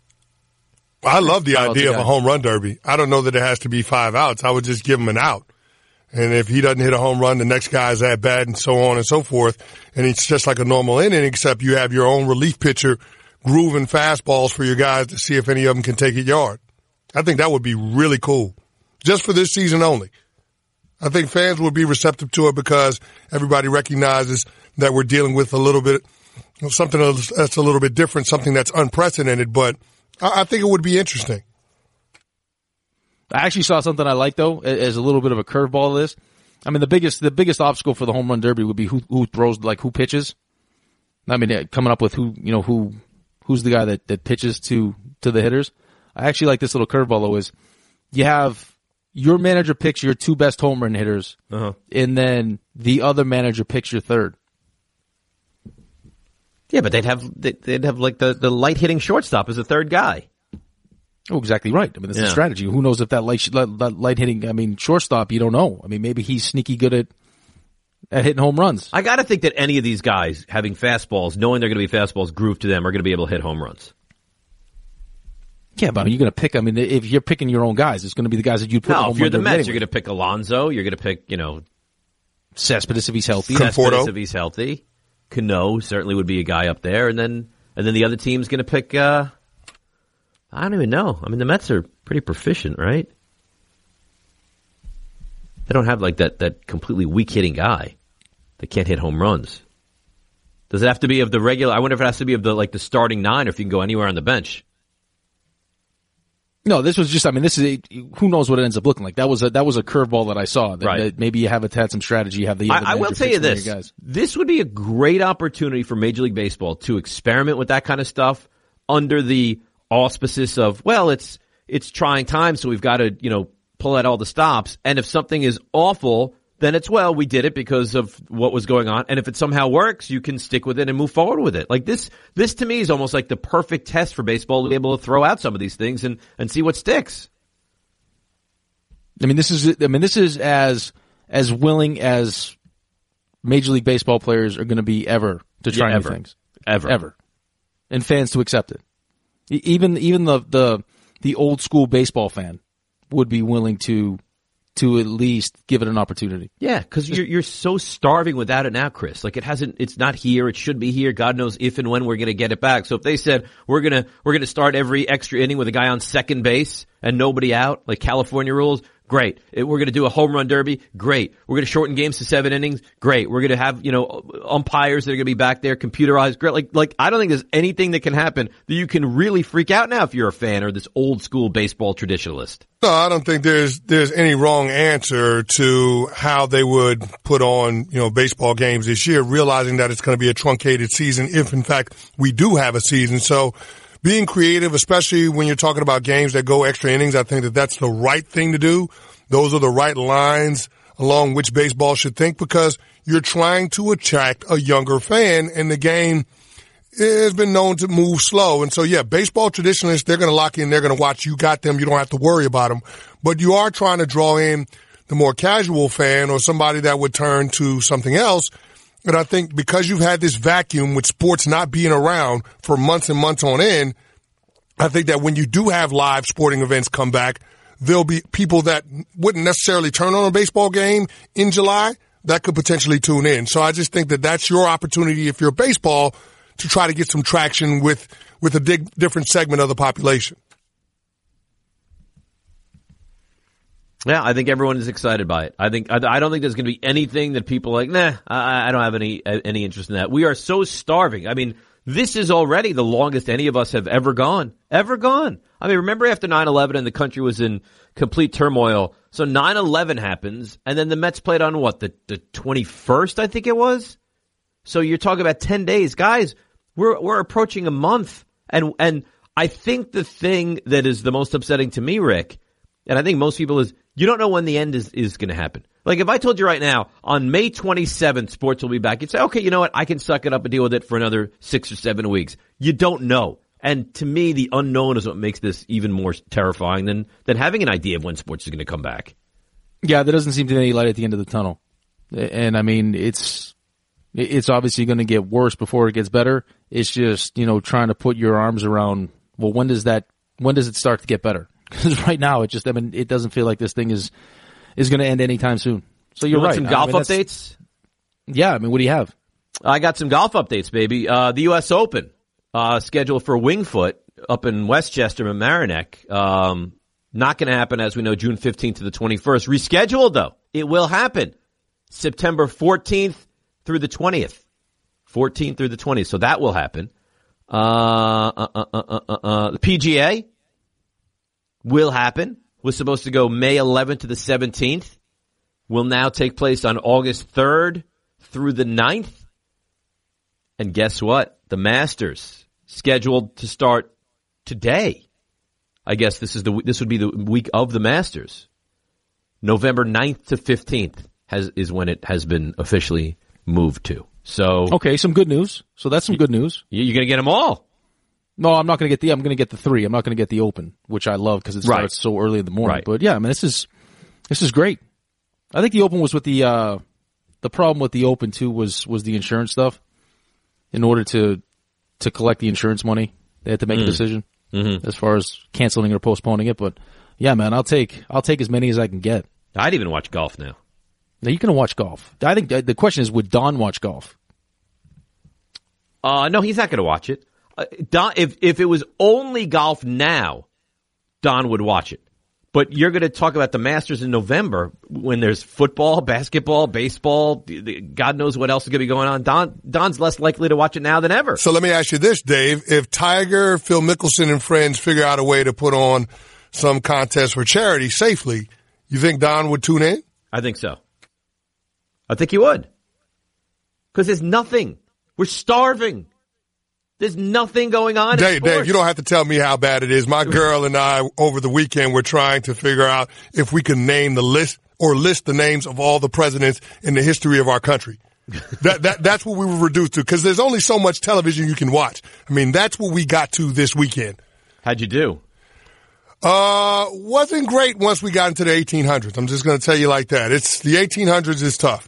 I love the Five outs idea a of a guy. home run derby. I don't know that it has to be five outs. I would just give him an out. And if he doesn't hit a home run, the next guy's at bat and so on and so forth. And it's just like a normal inning, except you have your own relief pitcher grooving fastballs for your guys to see if any of them can take a yard. I think that would be really cool. Just for this season only. I think fans would be receptive to it because everybody recognizes that we're dealing with a little bit, something that's a little bit different, something that's unprecedented, but I think it would be interesting. I actually saw something I like though, as a little bit of a curveball to this. I mean, the biggest the biggest obstacle for the home run derby would be who who throws, like who pitches. I mean, coming up with who you know who who's the guy that, that pitches to to the hitters. I actually like this little curveball though. Is you have your manager picks your two best home run hitters, Uh-huh. and then the other manager picks your third. Yeah, but they'd have they'd have like the, the light hitting shortstop as a third guy. Oh, exactly right. I mean, that's Yeah. the strategy. Who knows if that light, that, that light hitting, I mean, shortstop, you don't know. I mean, maybe he's sneaky good at, at hitting home runs. I got to think that any of these guys having fastballs, knowing they're going to be fastballs grooved to them, are going to be able to hit home runs. Yeah, but I mean, you're going to pick, I mean, if you're picking your own guys, it's going to be the guys that you put in No, home if you're run the derby Mets, anyway. you're going to pick Alonso. You're going to pick, you know, Cespedes if he's healthy. Conforto. Cespedes if he's healthy. Cano certainly would be a guy up there, and then and then the other team's going to pick. Uh, I don't even know. I mean, the Mets are pretty proficient, right? They don't have like that that completely weak hitting guy that can't hit home runs. Does it have to be of the regular? I wonder if it has to be of the like the starting nine, or if you can go anywhere on the bench. No, this was just, I mean, this is, a, who knows what it ends up looking like. That was a, that was a curveball that I saw. That, Right. that maybe you have a, had some strategy, you have the other I, I will manager tell picks you one of this. your guys. This would be a great opportunity for Major League Baseball to experiment with that kind of stuff under the auspices of, well, it's it's trying times, so we've got to, you know, pull out all the stops. And if something is awful, then it's, well, we did it because of what was going on. And if it somehow works, you can stick with it and move forward with it. Like this, this to me is almost like the perfect test for baseball to be able to throw out some of these things and, and see what sticks. I mean, this is, I mean, this is as, as willing as Major League Baseball players are going to be ever to try Yeah, new ever. things. Ever. Ever. And fans to accept it. E- Even, even the, the, the old school baseball fan would be willing to, to at least give it an opportunity. Yeah, because you're you're so starving without it now, Chris. Like it hasn't, it's not here. It should be here. God knows if and when we're going to get it back. So if they said we're gonna we're gonna start every extra inning with a guy on second base and nobody out, like California rules, Great. It, we're going to do a home run derby. Great. We're going to shorten games to seven innings. Great. We're going to have, you know, umpires that are going to be back there, computerized. Great. Like, like, I don't think there's anything that can happen that you can really freak out now if you're a fan or this old school baseball traditionalist. No, I don't think there's, there's any wrong answer to how they would put on, you know, baseball games this year, realizing that it's going to be a truncated season if in fact we do have a season. So, being creative, especially when you're talking about games that go extra innings, I think that that's the right thing to do. Those are the right lines along which baseball should think, because you're trying to attract a younger fan, and the game has been known to move slow. And so, yeah, baseball traditionalists, they're going to lock in. They're going to watch. You got them. You don't have to worry about them. But you are trying to draw in the more casual fan or somebody that would turn to something else. And I think because you've had this vacuum with sports not being around for months and months on end, I think that when you do have live sporting events come back, there'll be people that wouldn't necessarily turn on a baseball game in July that could potentially tune in. So I just think that that's your opportunity, if you're baseball, to try to get some traction with, with a dig, different segment of the population. Yeah, I think everyone is excited by it. I think I, I don't think there's going to be anything that people are like, nah, I, I don't have any any interest in that. We are so starving. I mean, this is already the longest any of us have ever gone. Ever gone. I mean, remember after nine eleven and the country was in complete turmoil. So nine eleven happens, and then the Mets played on what, the, the twenty-first, I think it was? So you're talking about ten days. Guys, we're we're approaching a month. And and I think the thing that is the most upsetting to me, Rick, and I think most people, is you don't know when the end is, is going to happen. Like if I told you right now, on May twenty-seventh, sports will be back, you'd say, okay, you know what? I can suck it up and deal with it for another six or seven weeks. You don't know. And to me, the unknown is what makes this even more terrifying than, than having an idea of when sports is going to come back. Yeah, there doesn't seem to be any light at the end of the tunnel. And I mean, it's, it's obviously going to get worse before it gets better. It's just, you know, trying to put your arms around, well, when does that, when does it start to get better? Because right now, it just, I mean, it doesn't feel like this thing is is going to end anytime soon. So you're you want right. Some golf I mean, updates? Yeah, I mean, what do you have? I got some golf updates, baby. Uh, the U S Open, uh, scheduled for Wingfoot up in Westchester, Mamaroneck. Um, not going to happen, as we know, June fifteenth to the twenty-first. Rescheduled, though. It will happen September fourteenth through the twentieth. fourteenth through the twentieth. So that will happen. Uh, uh, uh, uh, uh, uh, the P G A will happen. Was supposed to go May eleventh to the seventeenth. Will now take place on August third through the ninth. And guess what? The Masters, scheduled to start today. I guess this is the this would be the week of the Masters. November ninth to fifteenth has is when it has been officially moved to. So okay, some good news. So that's some good news. You're going to get them all. No, I'm not going to get the. I'm going to get the three. I'm not going to get the Open, which I love because it starts right. so early in the morning. Right. But yeah, I mean, this is this is great. I think the Open was with the uh, the problem with the Open too was was the insurance stuff. In order to to collect the insurance money, they had to make mm. a decision mm-hmm. as far as canceling or postponing it. But yeah, man, I'll take I'll take as many as I can get. I'd even watch golf now. Now you're going to watch golf. I think the question is, would Don watch golf? Uh, no, he's not going to watch it. Uh, Don, if if it was only golf now, Don would watch it. But you're going to talk about the Masters in November when there's football, basketball, baseball, God knows what else is going to be going on. Don Don's less likely to watch it now than ever. So let me ask you this, Dave. If Tiger, Phil Mickelson, and friends figure out a way to put on some contest for charity safely, you think Don would tune in? I think so. I think he would. Because there's nothing. We're starving. There's nothing going on Dave, in sports. Dave, you don't have to tell me how bad it is. My girl and I, over the weekend, were trying to figure out if we could name the list or list the names of all the presidents in the history of our country. that, that, that's what we were reduced to, because there's only so much television you can watch. I mean, that's what we got to this weekend. How'd you do? Uh, wasn't great once we got into the eighteen hundreds. I'm just going to tell you like that. It's the eighteen hundreds is tough.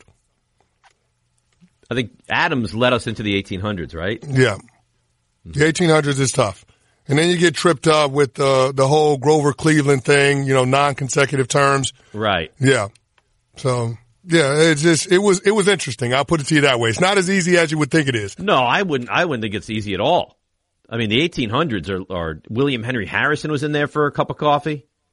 I think Adams led us into the eighteen hundreds, right? Yeah. The eighteen hundreds is tough. And then you get tripped up with uh, the whole Grover Cleveland thing, you know, non-consecutive terms. Right. Yeah. So, yeah, it's just, it was, it was interesting. I'll put it to you that way. It's not as easy as you would think it is. No, I wouldn't, I wouldn't think it's easy at all. I mean, the eighteen hundreds are, are William Henry Harrison was in there for a cup of coffee.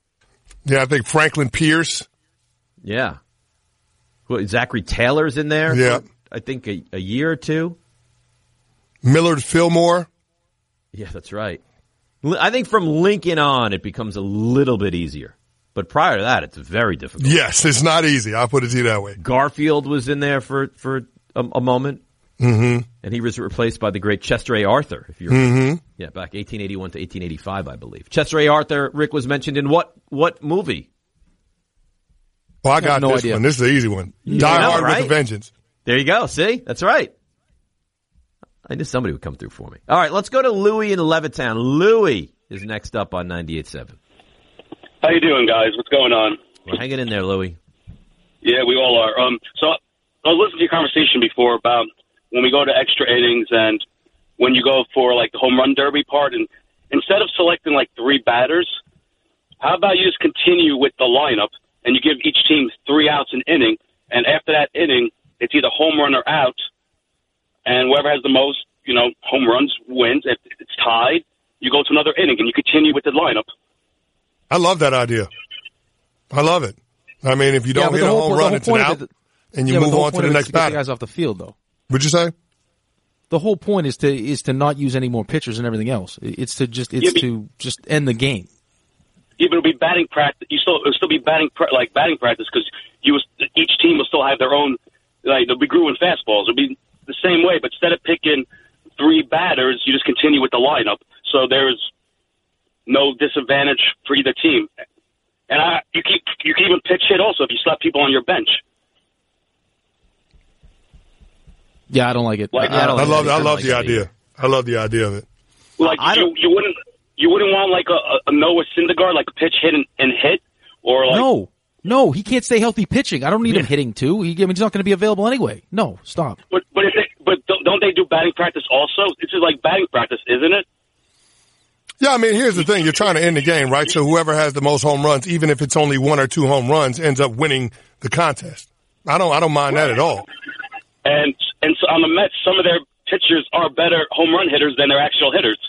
Yeah, I think Franklin Pierce. Yeah. Well, Zachary Taylor's in there. Yeah. For, I think a, a year or two. Millard Fillmore. Yeah, that's right. I think from Lincoln on, it becomes a little bit easier. But prior to that, it's very difficult. Yes, it's not easy. I'll put it to you that way. Garfield was in there for, for a, a moment. Mm-hmm. And he was replaced by the great Chester A. Arthur, if you're mm-hmm. yeah, back eighteen eighty-one to eighteen eighty-five, I believe. Chester A. Arthur, Rick, was mentioned in what what movie? Well, I got I no this idea. one. This is the easy one. You Die know, Hard right? with a Vengeance. There you go. See? That's right. I knew somebody would come through for me. All right, let's go to Louie in Levittown. Louie is next up on ninety-eight point seven. How you doing, guys? What's going on? Well, hang it in there, Louie. Yeah, we all are. Um, so I was listening to your conversation before about when we go to extra innings and when you go for, like, the home run derby part, and instead of selecting, like, three batters, how about you just continue with the lineup and you give each team three outs an inning, and after that inning, it's either home run or out, and whoever has the most, you know, home runs wins. If it's tied, you go to another inning and you continue with the lineup. I love that idea. I love it. I mean, if you don't yeah, hit a whole, home run, it's an of out, the, and you yeah, move the on to the next to get batter. the guys off the field, though. What'd you say? The whole point is to is to not use any more pitchers and everything else. It's to just it's Yeah, but, to just end the game. Yeah, but it'll be batting practice. You still it'll still be batting like batting practice because you was, each team will still have their own. Like they'll be grooving fastballs. It'll be the same way, but instead of picking three batters, you just continue with the lineup. So there's no disadvantage for either team. And I, you keep you can even pitch hit also if you still have people on your bench. Yeah, I don't like it. Like, I, I don't I like love it. I love like the that idea. either. I love the idea of it. Like I you, don't- you wouldn't you wouldn't want like a, a Noah Syndergaard like a pitch hit and, and hit or like No, no, he can't stay healthy pitching. I don't need him hitting too. He, I mean, he's not going to be available anyway. No, stop. But but if they, but don't don't they do batting practice also? This is like batting practice, isn't it? Yeah, I mean, here's the thing. You're trying to end the game, right? So whoever has the most home runs, even if it's only one or two home runs, ends up winning the contest. I don't I don't mind that at all. And and so on the Mets, some of their pitchers are better home run hitters than their actual hitters.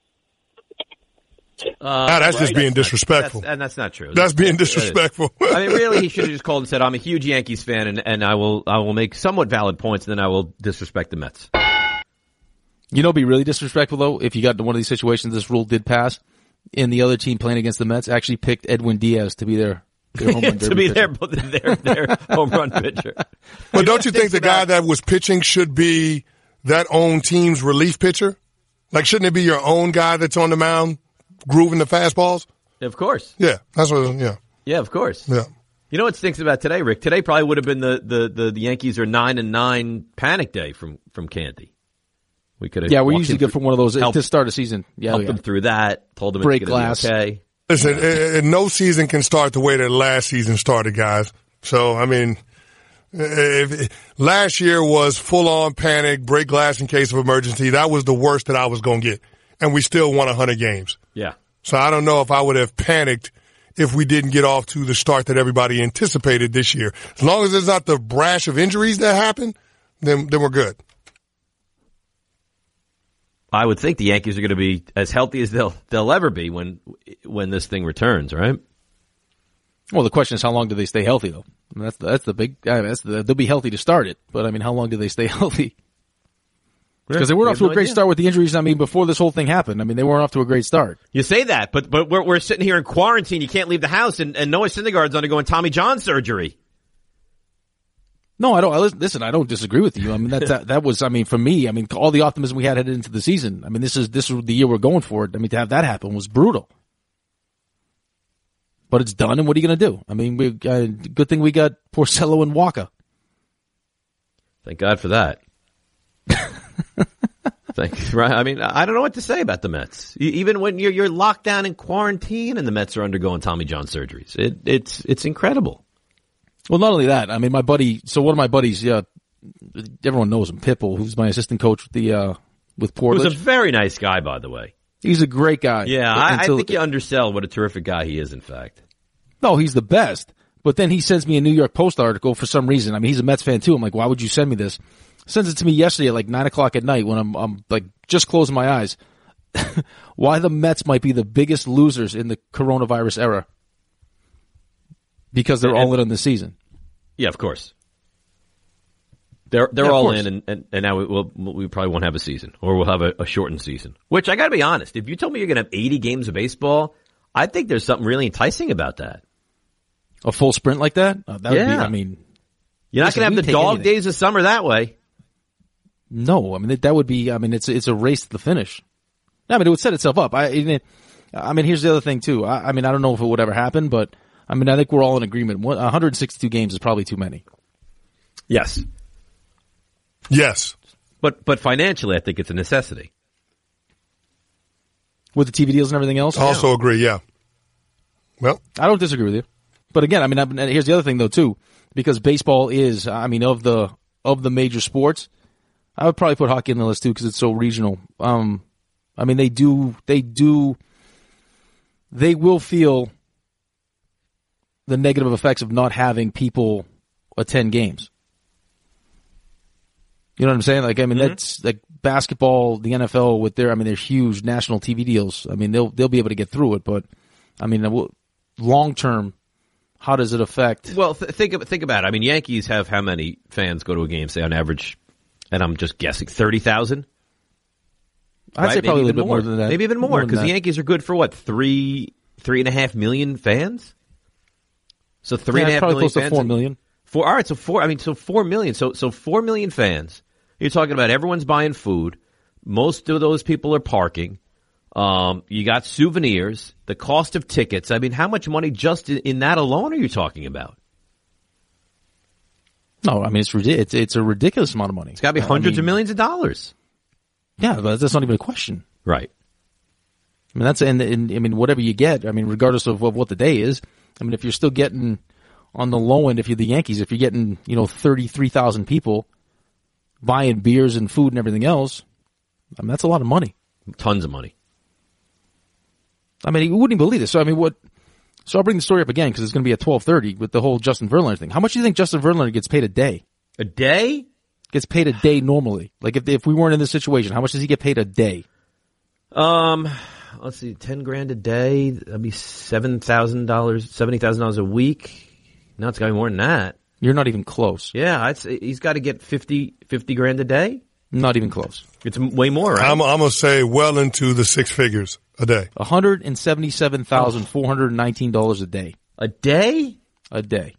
Uh, Ah, that's right. just being That's- disrespectful. That's, and that's not true. That's being That is. disrespectful. I mean, really, he should have just called and said, "I'm a huge Yankees fan, and, and I will I will make somewhat valid points, and then I will disrespect the Mets." You know, it'd be really disrespectful though if you got to one of these situations. This rule did pass, and the other team playing against the Mets actually picked Edwin Diaz to be their, their home run to derby be pitcher. their, their their home run pitcher. But don't you think the guy that was pitching should be that own team's relief pitcher? Like, shouldn't it be your own guy that's on the mound grooving the fastballs? Of course, Yeah, that's what. Yeah, yeah, of course. yeah. You know what stinks about today, Rick? Today probably would have been the the, the, the Yankees are nine and nine panic day from from Candy. We could have Yeah, we're walked usually him good through- for one of those help- to start a season. Yeah, helped yeah. them through that. Told them Break it's gonna glass. be okay. Listen, uh, uh, no season can start the way that last season started, guys. So, I mean, if, last year was full on panic, break glass in case of emergency. That was the worst that I was going to get. And we still won one hundred games. Yeah. So I don't know if I would have panicked if we didn't get off to the start that everybody anticipated this year. As long as there's not the brash of injuries that happen, then, then we're good. I would think the Yankees are going to be as healthy as they'll they'll ever be when when this thing returns, right? Well, the question is, how long do they stay healthy, though? I mean, that's the, that's the big. I mean, that's the, they'll be healthy to start it, but I mean, how long do they stay healthy? Because they weren't We off to have a no great idea. start with the injuries. I mean, before this whole thing happened, I mean, they weren't off to a great start. You say that, but but we're we're sitting here in quarantine. You can't leave the house, and, and Noah Syndergaard's undergoing Tommy John surgery. No, I don't. I, listen, I don't disagree with you. I mean, that, that that was. I mean, for me, I mean, all the optimism we had headed into the season. I mean, this is this is the year we're going for it. I mean, to have that happen was brutal. But it's done, and what are you going to do? I mean, we uh, good thing we got Porcello and Walker. Thank God for that. Thank right. I mean, I don't know what to say about the Mets. E- Even when you're you're locked down in quarantine, and the Mets are undergoing Tommy John surgeries, it it's it's incredible. Well, not only that, I mean, my buddy, so one of my buddies, yeah, everyone knows him, Pipple, who's my assistant coach with the, uh, with He was Portland. a very nice guy, by the way. He's a great guy. Yeah, I, I Until- think you undersell what a terrific guy he is. In fact, No, he's the best. But then he sends me a New York Post article for some reason. I mean, he's a Mets fan too. I'm like, why would you send me this? Sends it to me yesterday at like nine o'clock at night when I'm, I'm like just closing my eyes. Why the Mets might be the biggest losers in the coronavirus era. because they're And- all in on the season. Yeah, of course. They're they're Yeah, of all course. in, and, and, and now we, we'll, we probably won't have a season, or we'll have a, a shortened season. Which I got to be honest, if you told me you're going to have eighty games of baseball, I think there's something really enticing about that. A full sprint like that? Uh, that would be, Yeah. I mean, You're not Listen, going to we have the take dog anything. days of summer that way. no. I mean, that, that would be, I mean, it's, it's a race to the finish. I mean, it would set itself up. I, it, I mean, here's the other thing too. I, I mean, I don't know if it would ever happen, but I mean, I think we're all in agreement. One hundred sixty-two games is probably too many. Yes, Yes. but but financially, I think it's a necessity. With the T V deals and everything else? Also agree, yeah. Well, I don't disagree with you. But again, I mean, I, and here's the other thing though too, because baseball is, I mean, of the, of the major sports, I would probably put hockey in the list too because it's so regional. Um, I mean, they do, they do, they will feel the negative effects of not having people attend games. You know what I'm saying? Like, I mean, Mm-hmm. that's like basketball, the N F L with their, I mean, they're huge national T V deals. I mean, they'll, they'll be able to get through it, but I mean, long term, how does it affect? Well, th- think of, think about it. I mean, Yankees have how many fans go to a game? Say on average, and I'm just guessing thirty thousand. I'd right? say probably a Maybe little even bit more than that. Maybe even more than because the that. Yankees are good for what three, three and a half million fans. So three and a Yeah, half probably million close to fans four and- million. Four. All right, so four. I mean, so four million. So so four million fans. You're talking about everyone's buying food. Most of those people are parking. Um, you got souvenirs. The cost of tickets. I mean, how much money just in, in that alone are you talking about? No, I mean it's ridiculous. It's, it's a ridiculous amount of money. It's got to be I hundreds mean, of millions of dollars. Yeah, but that's not even a question. Right. I mean that's and, and I mean whatever you get. I mean regardless of, of what the day is. I mean if you're still getting on the low end, if you're the Yankees, if you're getting you know thirty-three thousand people buying beers and food and everything else, I mean that's a lot of money. Tons of money. I mean you wouldn't even believe this. So I mean what? So I'll bring the story up again because it's going to be at twelve thirty with the whole Justin Verlander thing. How much do you think Justin Verlander gets paid a day? A day? Gets paid a day normally. Like if if we weren't in this situation, how much does he get paid a day? Um, let's see, ten grand a day. That'd be seven thousand dollars, seventy thousand dollars a week. No, it's got to be more than that. You're not even close. Yeah, I'd say he's got to get fifty, fifty grand a day. Not even close. It's way more, right? I'm, I'm going to say well into the six figures a day. one hundred seventy-seven thousand four hundred nineteen dollars a day. A day? A day.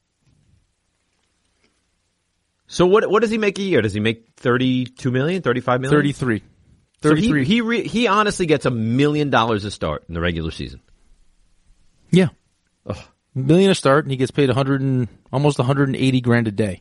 So what? What does he make a year? Does he make thirty-two million, thirty-five million? thirty-three. So thirty-three. he he, re, he honestly gets a million dollars a start in the regular season. Yeah. Ugh. Million a start, and he gets paid one hundred and almost one hundred eighty grand a day.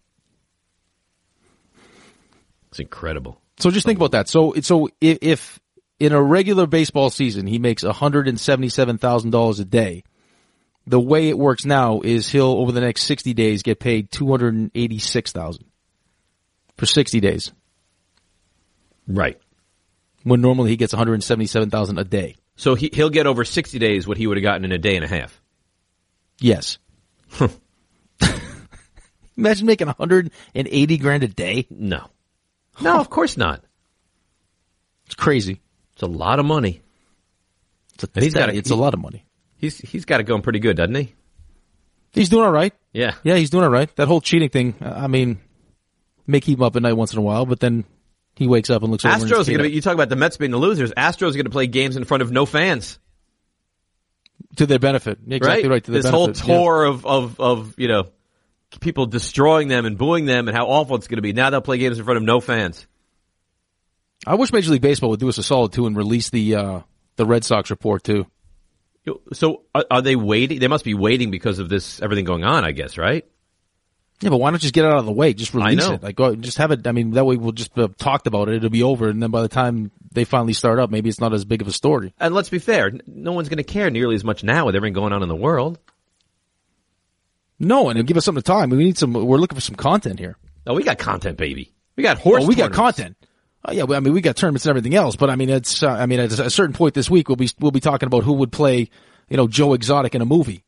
It's incredible. So just think about that. So so if, if in a regular baseball season he makes one hundred seventy-seven thousand dollars a day, the way it works now is he'll over the next sixty days get paid two hundred eighty-six thousand dollars for sixty days. Right. When normally he gets one hundred seventy-seven thousand dollars a day. So he he'll get over sixty days what he would have gotten in a day and a half. Yes. Imagine making one hundred eighty grand a day. No. No, of course not. It's crazy. It's a lot of money. It's a, And he's got it's he, a lot of money. He's he's got it going pretty good, doesn't he? He's doing all right. Yeah. Yeah, he's doing all right. That whole cheating thing, I mean, may keep him up at night once in a while, but then he wakes up and looks over and Astros his are going to feet be, you talk about the Mets being the losers. Astros are going to play games in front of no fans. up. To their benefit. Exactly right, right to their this benefit. whole tour of, of, of, you know, people destroying them and booing them and how awful it's going to be. Now they'll play games in front of no fans. I wish Major League Baseball would do us a solid too and release the uh, the Red Sox report too. So are, are they waiting? They must be waiting because of this, everything going on, I guess, right? Yeah, but why not just get it out of the way? Just release I know. it. Like, go, just have it. I mean, that way we'll just have talked about it. It'll be over, and then by the time they finally start up, maybe it's not as big of a story. And let's be fair, no one's going to care nearly as much now with everything going on in the world. No, and it'll give us something to time. We need some. We're looking for some content here. Oh, we got content, baby. We got horse. Oh, we got tournaments. content. Oh, yeah, I mean, we got tournaments and everything else, but I mean, it's. Uh, I mean, at a certain point this week, we'll be we'll be talking about who would play, you know, Joe Exotic in a movie.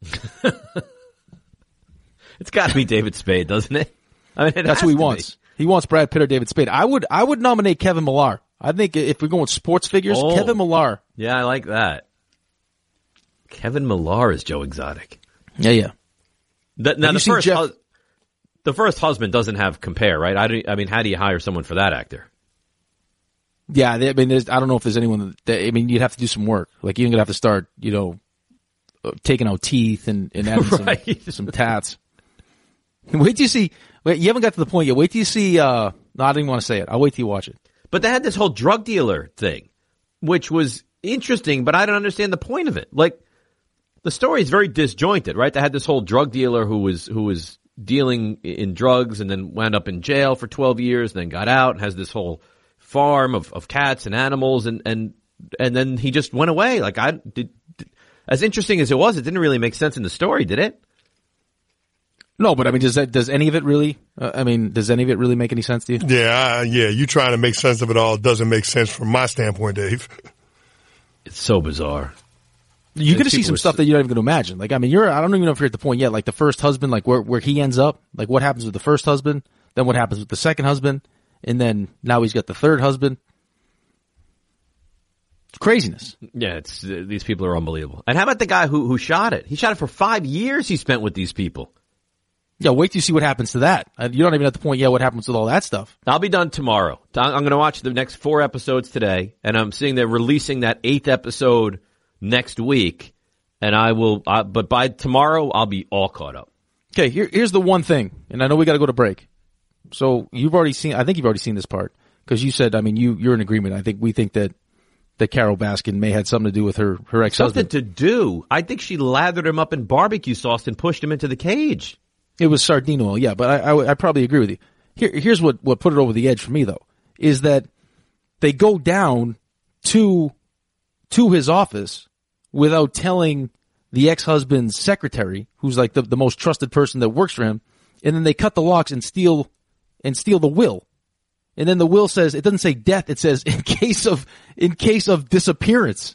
It's got to be David Spade, doesn't it? I mean, it That's has who he to wants. be. He wants Brad Pitt or David Spade. I would I would nominate Kevin Millar. I think if we're going with sports figures, Oh. Kevin Millar. Yeah, I like that. Kevin Millar is Joe Exotic. Yeah, yeah. The, now Have the you seen first, Jeff- hus- the first husband doesn't have compare, right? I, don't, I mean, how do you hire someone for that actor? Yeah, they, I mean, there's, I don't know if there's anyone that, I mean, you'd have to do some work. Like, you're going to have to start, you know, uh, taking out teeth and, and adding Right. some, some tats. Wait till you see, wait, you haven't got to the point yet. Wait till you see, uh, no, I didn't want to say it. I'll wait till you watch it. But they had this whole drug dealer thing, which was interesting, but I don't understand the point of it. Like, the story is very disjointed, right? They had this whole drug dealer who was, who was dealing in drugs and then wound up in jail for twelve years and then got out and has this whole farm of, of cats and animals and, and, and then he just went away. Like I did, did, as interesting as it was, it didn't really make sense in the story, did it? No, but I mean, does that, does any of it really, uh, I mean, does any of it really make any sense to you? Yeah, uh, yeah. You trying to make sense of it all doesn't make sense from my standpoint, Dave. It's so bizarre. You're going to see people some were stuff s- that you're not even going to imagine. Like, I mean, you're, I don't even know if you're at the point yet, like the first husband, like where, where he ends up, like what happens with the first husband, then what happens with the second husband, and then now he's got the third husband. It's craziness. Yeah, it's, uh, these people are unbelievable. And how about the guy who, who shot it? He shot it for five years he spent with these people. Yeah, wait till you see what happens to that. Uh, You're not even at the point yet what happens with all that stuff. I'll be done tomorrow. I'm going to watch the next four episodes today, and I'm seeing they're releasing that eighth episode next week, and I will, uh, but by tomorrow, I'll be all caught up. Okay, here, here's the one thing, and I know we got to go to break. So you've already seen, I think you've already seen this part, because you said, I mean, you, you're in agreement. I think we think that, that Carol Baskin may have something to do with her, her ex-husband. Something to do. I think she lathered him up in barbecue sauce and pushed him into the cage. It was sardine oil, yeah, but I, I, I probably agree with you. Here, here's what, what put it over the edge for me, though, is that they go down to, to his office without telling the ex-husband's secretary, who's like the, the most trusted person that works for him, and then they cut the locks and steal, and steal the will. And then the will says, it doesn't say death, it says in case of, in case of disappearance.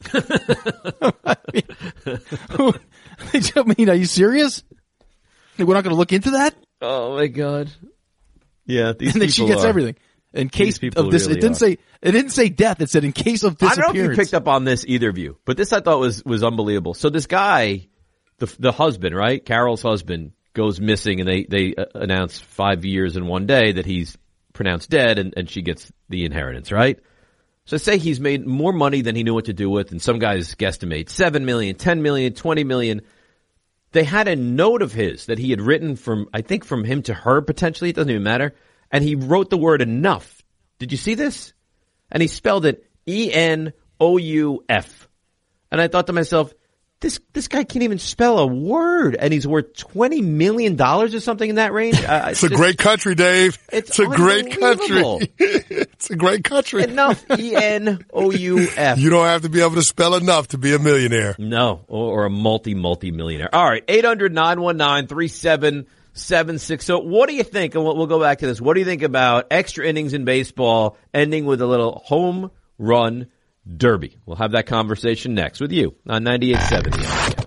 I mean, I mean, are you serious? We're not going to look into that? Oh my God. Yeah, these And then she people gets are- everything. In case people of this, really it didn't are. say, it didn't say death, it said in case of I disappearance. don't know if you picked up on this, either of you, but this I thought was, was unbelievable. So this guy, the, the husband, right? Carol's husband goes missing and they, they uh, announce five years and one day that he's pronounced dead and, and she gets the inheritance, right? So say he's made more money than he knew what to do with, and some guys guesstimate seven million, ten million, twenty million. They had a note of his that he had written from, I think from him to her potentially, it doesn't even matter, and he wrote the word enough. Did you see this? And he spelled it E N O U F. And I thought to myself, this this guy can't even spell a word, and he's worth twenty million dollars or something in that range. Uh, It's a great country, Dave. It's It's a great unbelievable. country. It's a great country. Enough. E N O U F. You don't have to be able to spell enough to be a millionaire. No, or, or a multi, multi millionaire. All right, eight hundred, nine one nine, three seven seven six. So what do you think, and we'll, we'll go back to this, what do you think about extra innings in baseball ending with a little home run derby? We'll have that conversation next with you on ninety-eight point seven.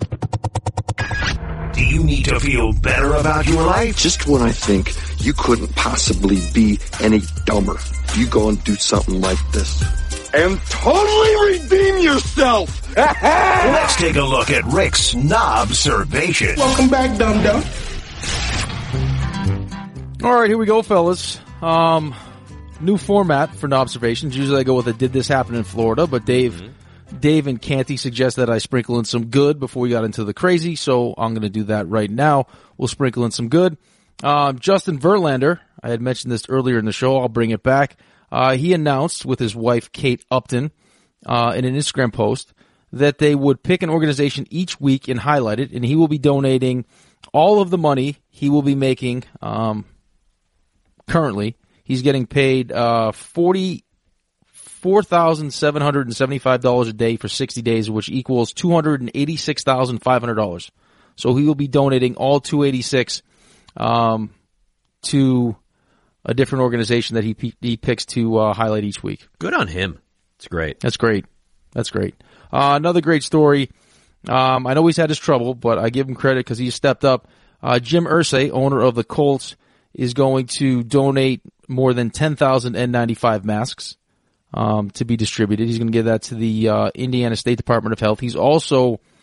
Do you need to feel better about your life? Just when I think you couldn't possibly be any dumber, you go and do something like this. And totally redeem yourself! Let's take a look at Rick's Knobservation. Welcome back, dum-dum. All right, here we go, fellas. Um, new format for Knobservations. Usually I go with a did this happen in Florida, but Dave, mm-hmm. Dave and Canty suggest that I sprinkle in some good before we got into the crazy, so I'm going to do that right now. We'll sprinkle in some good. Um, Justin Verlander, I had mentioned this earlier in the show. I'll bring it back. Uh, he announced with his wife, Kate Upton, uh, in an Instagram post that they would pick an organization each week and highlight it, and he will be donating all of the money he will be making, um, currently. He's getting paid, uh, forty-four thousand seven hundred seventy-five dollars a day for sixty days, which equals two hundred eighty-six thousand five hundred dollars. So he will be donating all two hundred eighty-six, um, to a different organization that he he picks to uh, highlight each week. Good on him. It's great. That's great. That's great. Uh, another great story. Um, I know he's had his trouble, but I give him credit because he stepped up. Uh, Jim Irsay, owner of the Colts, is going to donate more than ten thousand N ninety-five masks um, to be distributed. He's going to give that to the uh, Indiana State Department of Health. He's also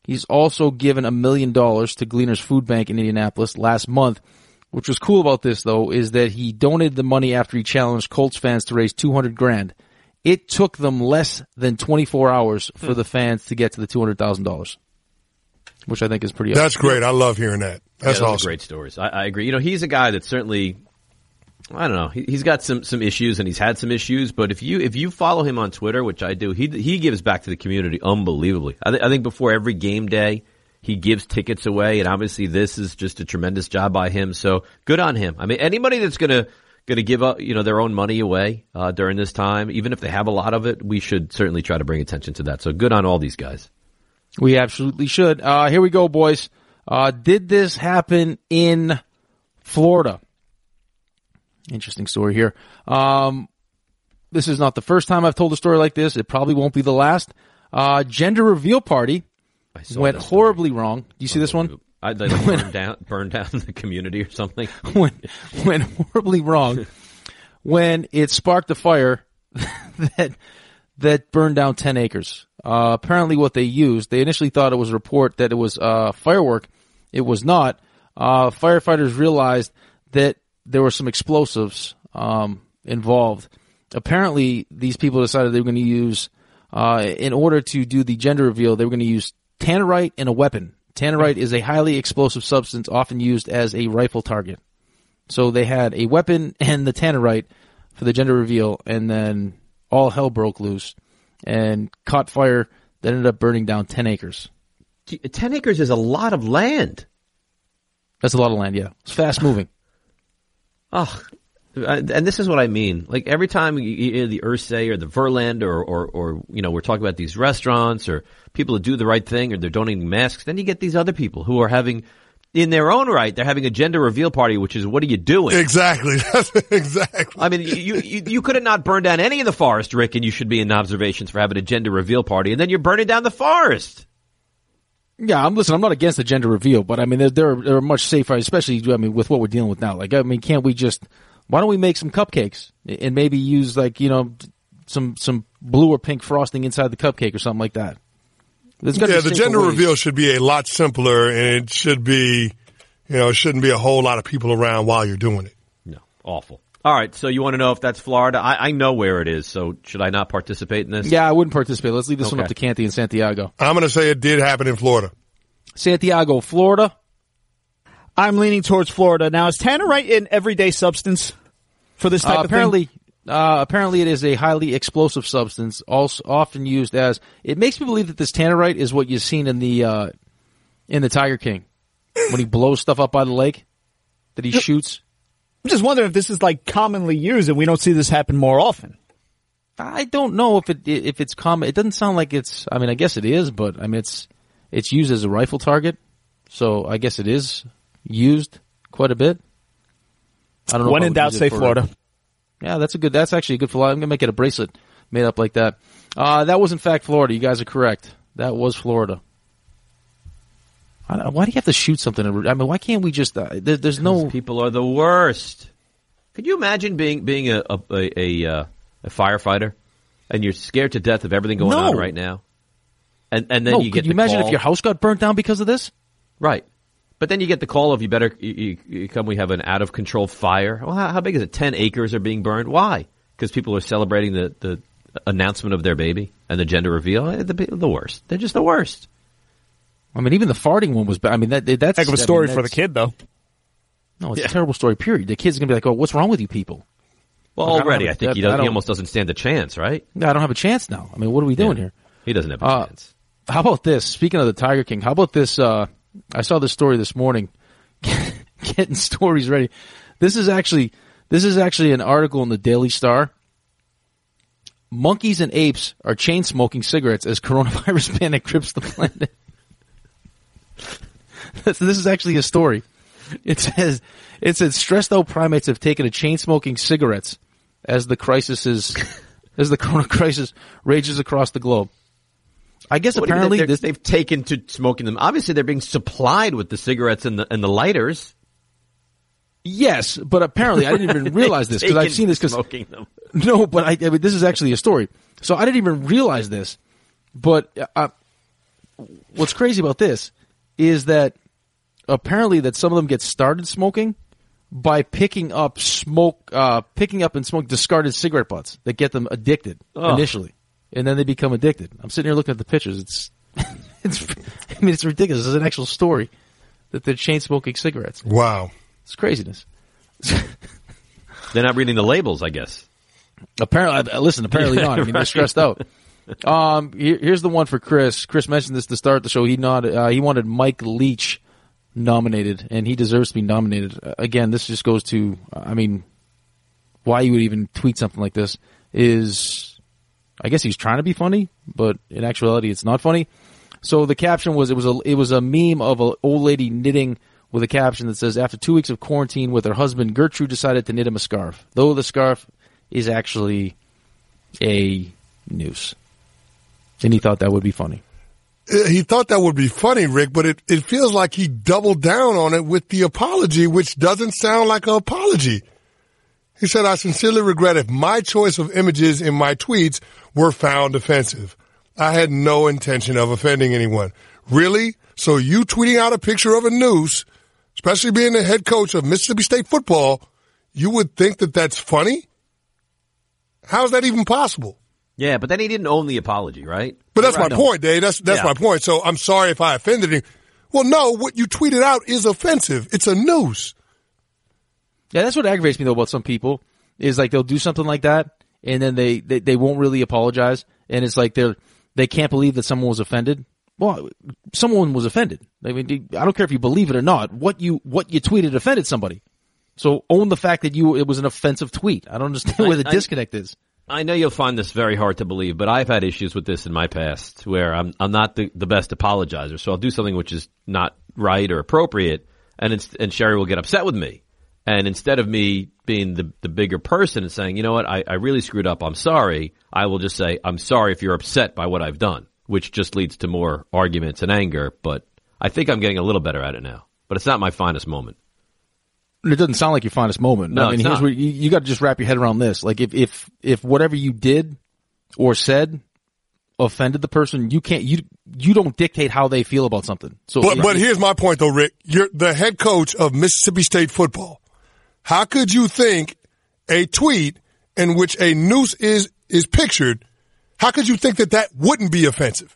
He's also given a million dollars to Gleaners Food Bank in Indianapolis last month. Which was cool about this, though, is that he donated the money after he challenged Colts fans to raise two hundred grand. It took them less than twenty-four hours for hmm. the fans to get to the two hundred thousand dollars, which I think is pretty That's awesome. great. I love hearing that. That's yeah, those awesome. Are great stories. I, I agree. You know, he's a guy that certainly, I don't know, he, he's got some, some issues and he's had some issues, but if you, if you follow him on Twitter, which I do, he, he gives back to the community unbelievably. I, th- I think before every game day, he gives tickets away, and obviously this is just a tremendous job by him. So good on him. I mean, anybody that's gonna gonna give up, you know, their own money away uh, during this time, even if they have a lot of it, we should certainly try to bring attention to that. So good on all these guys. We absolutely should. Uh, here we go, boys. Uh, did this happen in Florida? Interesting story here. Um, this is not the first time I've told a story like this. It probably won't be the last. Uh, gender reveal party. Went horribly wrong. Do you see this one? I they like burned down, burned down the community or something. Went, went horribly wrong when it sparked a fire that that burned down ten acres. Uh, apparently, what they used, they initially thought it was a report that it was uh, firework. It was not. Uh, firefighters realized that there were some explosives um, involved. Apparently, these people decided they were going to use, uh, in order to do the gender reveal, they were going to use tannerite in a weapon. Tannerite is a highly explosive substance often used as a rifle target. So they had a weapon and the tannerite for the gender reveal, and then all hell broke loose and caught fire that ended up burning down ten acres. ten acres is a lot of land. That's a lot of land, yeah. It's fast moving. Oh, and this is what I mean. Like every time you, you, the Ursay or the Verlander or, or, or, you know, we're talking about these restaurants or people who do the right thing or they're donating masks, then you get these other people who are having, in their own right, they're having a gender reveal party, which is, what are you doing? Exactly. exactly. I mean, you, you, you could have not burned down any of the forest, Rick, and you should be in observations for having a gender reveal party, and then you're burning down the forest. Yeah, I'm listen. I'm not against the gender reveal, but I mean, there, there, are, there are much safer, especially I mean, with what we're dealing with now. Like, I mean, can't we just? Why don't we make some cupcakes and maybe use like you know some some blue or pink frosting inside the cupcake or something like that? Yeah, the gender ways. reveal should be a lot simpler, and it should be, you know, it shouldn't be a whole lot of people around while you're doing it. No, awful. All right, so you want to know if that's Florida? I, I know where it is, so should I not participate in this? Yeah, I wouldn't participate. Let's leave this okay. one up to Canty and Santiago. I'm going to say it did happen in Florida. Santiago, Florida. I'm leaning towards Florida. Now, is tannerite an everyday substance for this type uh, of apparently, thing? Uh, apparently it is a highly explosive substance, also often used as, it makes me believe that this tannerite is what you've seen in the, uh, in the Tiger King. When he blows stuff up by the lake that he shoots. I'm just wondering if this is like commonly used and we don't see this happen more often. I don't know if it, if it's common. It doesn't sound like it's, I mean, I guess it is, but I mean, it's, it's used as a rifle target. So I guess it is used quite a bit. I don't know. When in doubt, say Florida. Yeah, that's a good, that's actually a good, I'm going to make it a bracelet made up like that. Uh, that was in fact Florida. You guys are correct. That was Florida. Why do you have to shoot something? I mean, why can't we just, uh, there, there's no. People are the worst. Could you imagine being, being a, a, a, a, uh, a firefighter and you're scared to death of everything going no. on right now? And, and then no, you get could you the imagine call. if your house got burnt down because of this? Right. But then you get the call of you better, you, you, you come, we have an out of control fire. Well, how, how big is it? Ten acres are being burned. Why? Because people are celebrating the, the announcement of their baby and the gender reveal. The, the worst. They're just the worst. I mean, even the farting one was bad. I mean, that, that's heck of a story I mean, for the kid, though. No, it's yeah. a terrible story, period. The kid's going to be like, oh, what's wrong with you people? Well, like, already, I, I think he, he, does, he almost doesn't stand a chance, right? No, I don't have a chance now. I mean, what are we doing yeah. here? He doesn't have a uh, chance. How about this? Speaking of the Tiger King, how about this? Uh, I saw this story this morning. Getting stories ready. This is actually this is actually an article in the Daily Star. Monkeys and apes are chain smoking cigarettes as coronavirus panic grips the planet. This is actually a story. It says it says stressed out primates have taken to chain smoking cigarettes as the crisis is as the corona crisis rages across the globe. I guess what apparently this, they've taken to smoking them. Obviously, they're being supplied with the cigarettes and the and the lighters. Yes, but apparently I didn't even realize this because I've seen this. Cause, smoking them. No, but I, I mean, this is actually a story. So I didn't even realize this. But uh, what's crazy about this is that apparently that some of them get started smoking by picking up smoke, uh, picking up and smoke discarded cigarette butts that get them addicted Oh. initially, and then they become addicted. I'm sitting here looking at the pictures. It's, it's, I mean, it's ridiculous. It's an actual story that they're chain smoking cigarettes. Wow. It's craziness. They're not reading the labels, I guess. Apparently, listen, apparently not. I mean, they're stressed out. Um, here, here's the one for Chris. Chris mentioned this to start the show. He not, uh, he wanted Mike Leach nominated, and he deserves to be nominated. Uh, again, this just goes to, I mean, why you would even tweet something like this is, I guess he's trying to be funny, but in actuality, it's not funny. So the caption was, it was a, it was a meme of an old lady knitting with a caption that says, after two weeks of quarantine with her husband, Gertrude decided to knit him a scarf, though the scarf is actually a noose. And he thought that would be funny. He thought that would be funny, Rick, but it, it feels like he doubled down on it with the apology, which doesn't sound like an apology. He said, I sincerely regret if my choice of images in my tweets were found offensive. I had no intention of offending anyone. Really? So you tweeting out a picture of a noose, especially being the head coach of Mississippi State football, you would think that that's funny? How is that even possible? Yeah, but then he didn't own the apology, right? But that's right. my point, Dave. That's that's Yeah. my point. So I'm sorry if I offended him. Well, no, what you tweeted out is offensive. It's a noose. Yeah, that's what aggravates me though about some people is like they'll do something like that and then they, they, they won't really apologize, and it's like they're they can't believe that someone was offended. Well, someone was offended. I mean, I don't care if you believe it or not. What you what you tweeted offended somebody. So own the fact that you it was an offensive tweet. I don't understand where the I- disconnect is. I know you'll find this very hard to believe, but I've had issues with this in my past where I'm I'm not the, the best apologizer, so I'll do something which is not right or appropriate, and it's, and Sherry will get upset with me. And instead of me being the the bigger person and saying, you know what, I, I really screwed up, I'm sorry, I will just say, I'm sorry if you're upset by what I've done, which just leads to more arguments and anger, but I think I'm getting a little better at it now. But it's not my finest moment. It doesn't sound like your finest moment. No, I mean, it's here's not. where you, you got to just wrap your head around this. Like, if, if, if whatever you did or said offended the person, you can't, you, you don't dictate how they feel about something. So, But you- but here's my point though, Rick. You're the head coach of Mississippi State football. How could you think a tweet in which a noose is is pictured? How could you think that that wouldn't be offensive?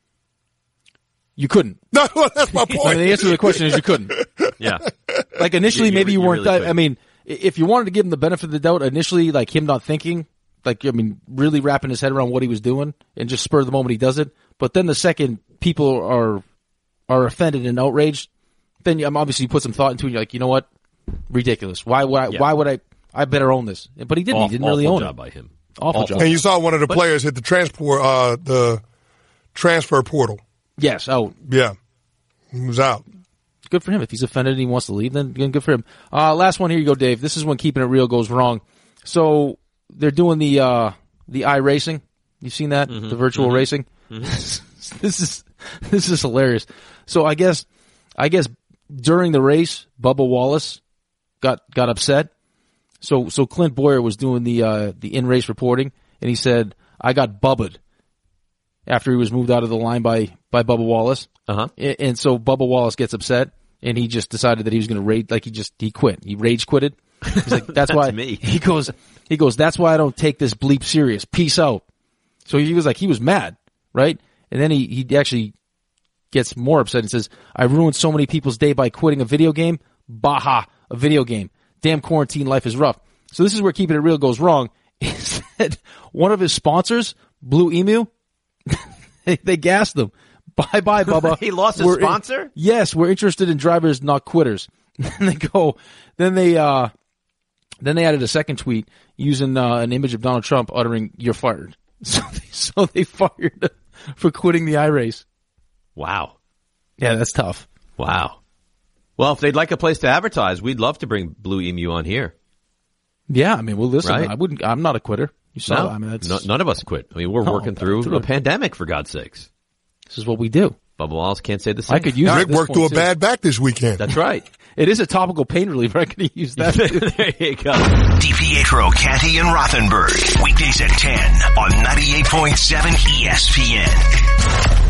you couldn't. No, that's my I mean, point. the answer to the question is you couldn't. Yeah. Like initially, You- you- maybe you, you weren't really that. couldn't. I mean, i- if you wanted to give him the benefit of the doubt, initially, like him not thinking, like I mean, really wrapping his head around what he was doing, and just spur of the moment he does it. But then the second people are are offended and outraged, then you, um, obviously you put some thought into it. And you're like, you know what, ridiculous. Why would I? Yeah. Why would I? I better own this. But he didn't. Awful, he didn't really awful own job it. by him. Awful, Awful. job. And you saw one of the But- players hit the transport uh the transfer portal. Yes. Oh, Yeah. He was out. good for him. If he's offended and he wants to leave, then then good for him. Uh, last one. Here you go, Dave. This is when keeping it real goes wrong. So they're doing the uh, the iRacing. You've seen that? Mm-hmm. The virtual racing? this is this is hilarious. So I guess I guess during the race, Bubba Wallace got got upset. So so Clint Boyer was doing the uh, the in race reporting, and he said, "I got bubbed." After he was moved out of the line by by Bubba Wallace. Uh-huh. And, and so Bubba Wallace gets upset, and he just decided that he was going to rage. Like he just he quit. He rage quitted. He's like, "That's why." me. He goes, he goes. "That's why I don't take this bleep serious. Peace out." So he was like, he was mad, right? And then he he actually gets more upset and says, "I ruined so many people's day by quitting a video game. Baha, a video game. Damn, quarantine life is rough." So this is where keeping it real goes wrong. Is that one of his sponsors, Blue Emu, they, they gassed him. Bye bye, Bubba. He lost his We're in- sponsor? yes, we're interested in drivers, not quitters. Then they go. Then they uh, then they added a second tweet using uh, an image of Donald Trump uttering "You're fired." So they, so they fired him for quitting the iRace. Wow. Yeah, that's tough. Wow. Well, if they'd like a place to advertise, we'd love to bring Blue Emu on here. Yeah, I mean, well, listen, Right. I wouldn't. I'm not a quitter. You saw. No, I mean, that's no- none of us quit. I mean, we're No, working through through a it. pandemic, for God's sakes. this is what we do. Bubba Wallace can't say the same. I could use it at Rick this worked through a point, too. bad back this weekend. That's right. It is a topical pain reliever. I could use that. too. There you go. DiPietro, Canty, and Rothenberg. Weekdays at ten on ninety-eight point seven E S P N.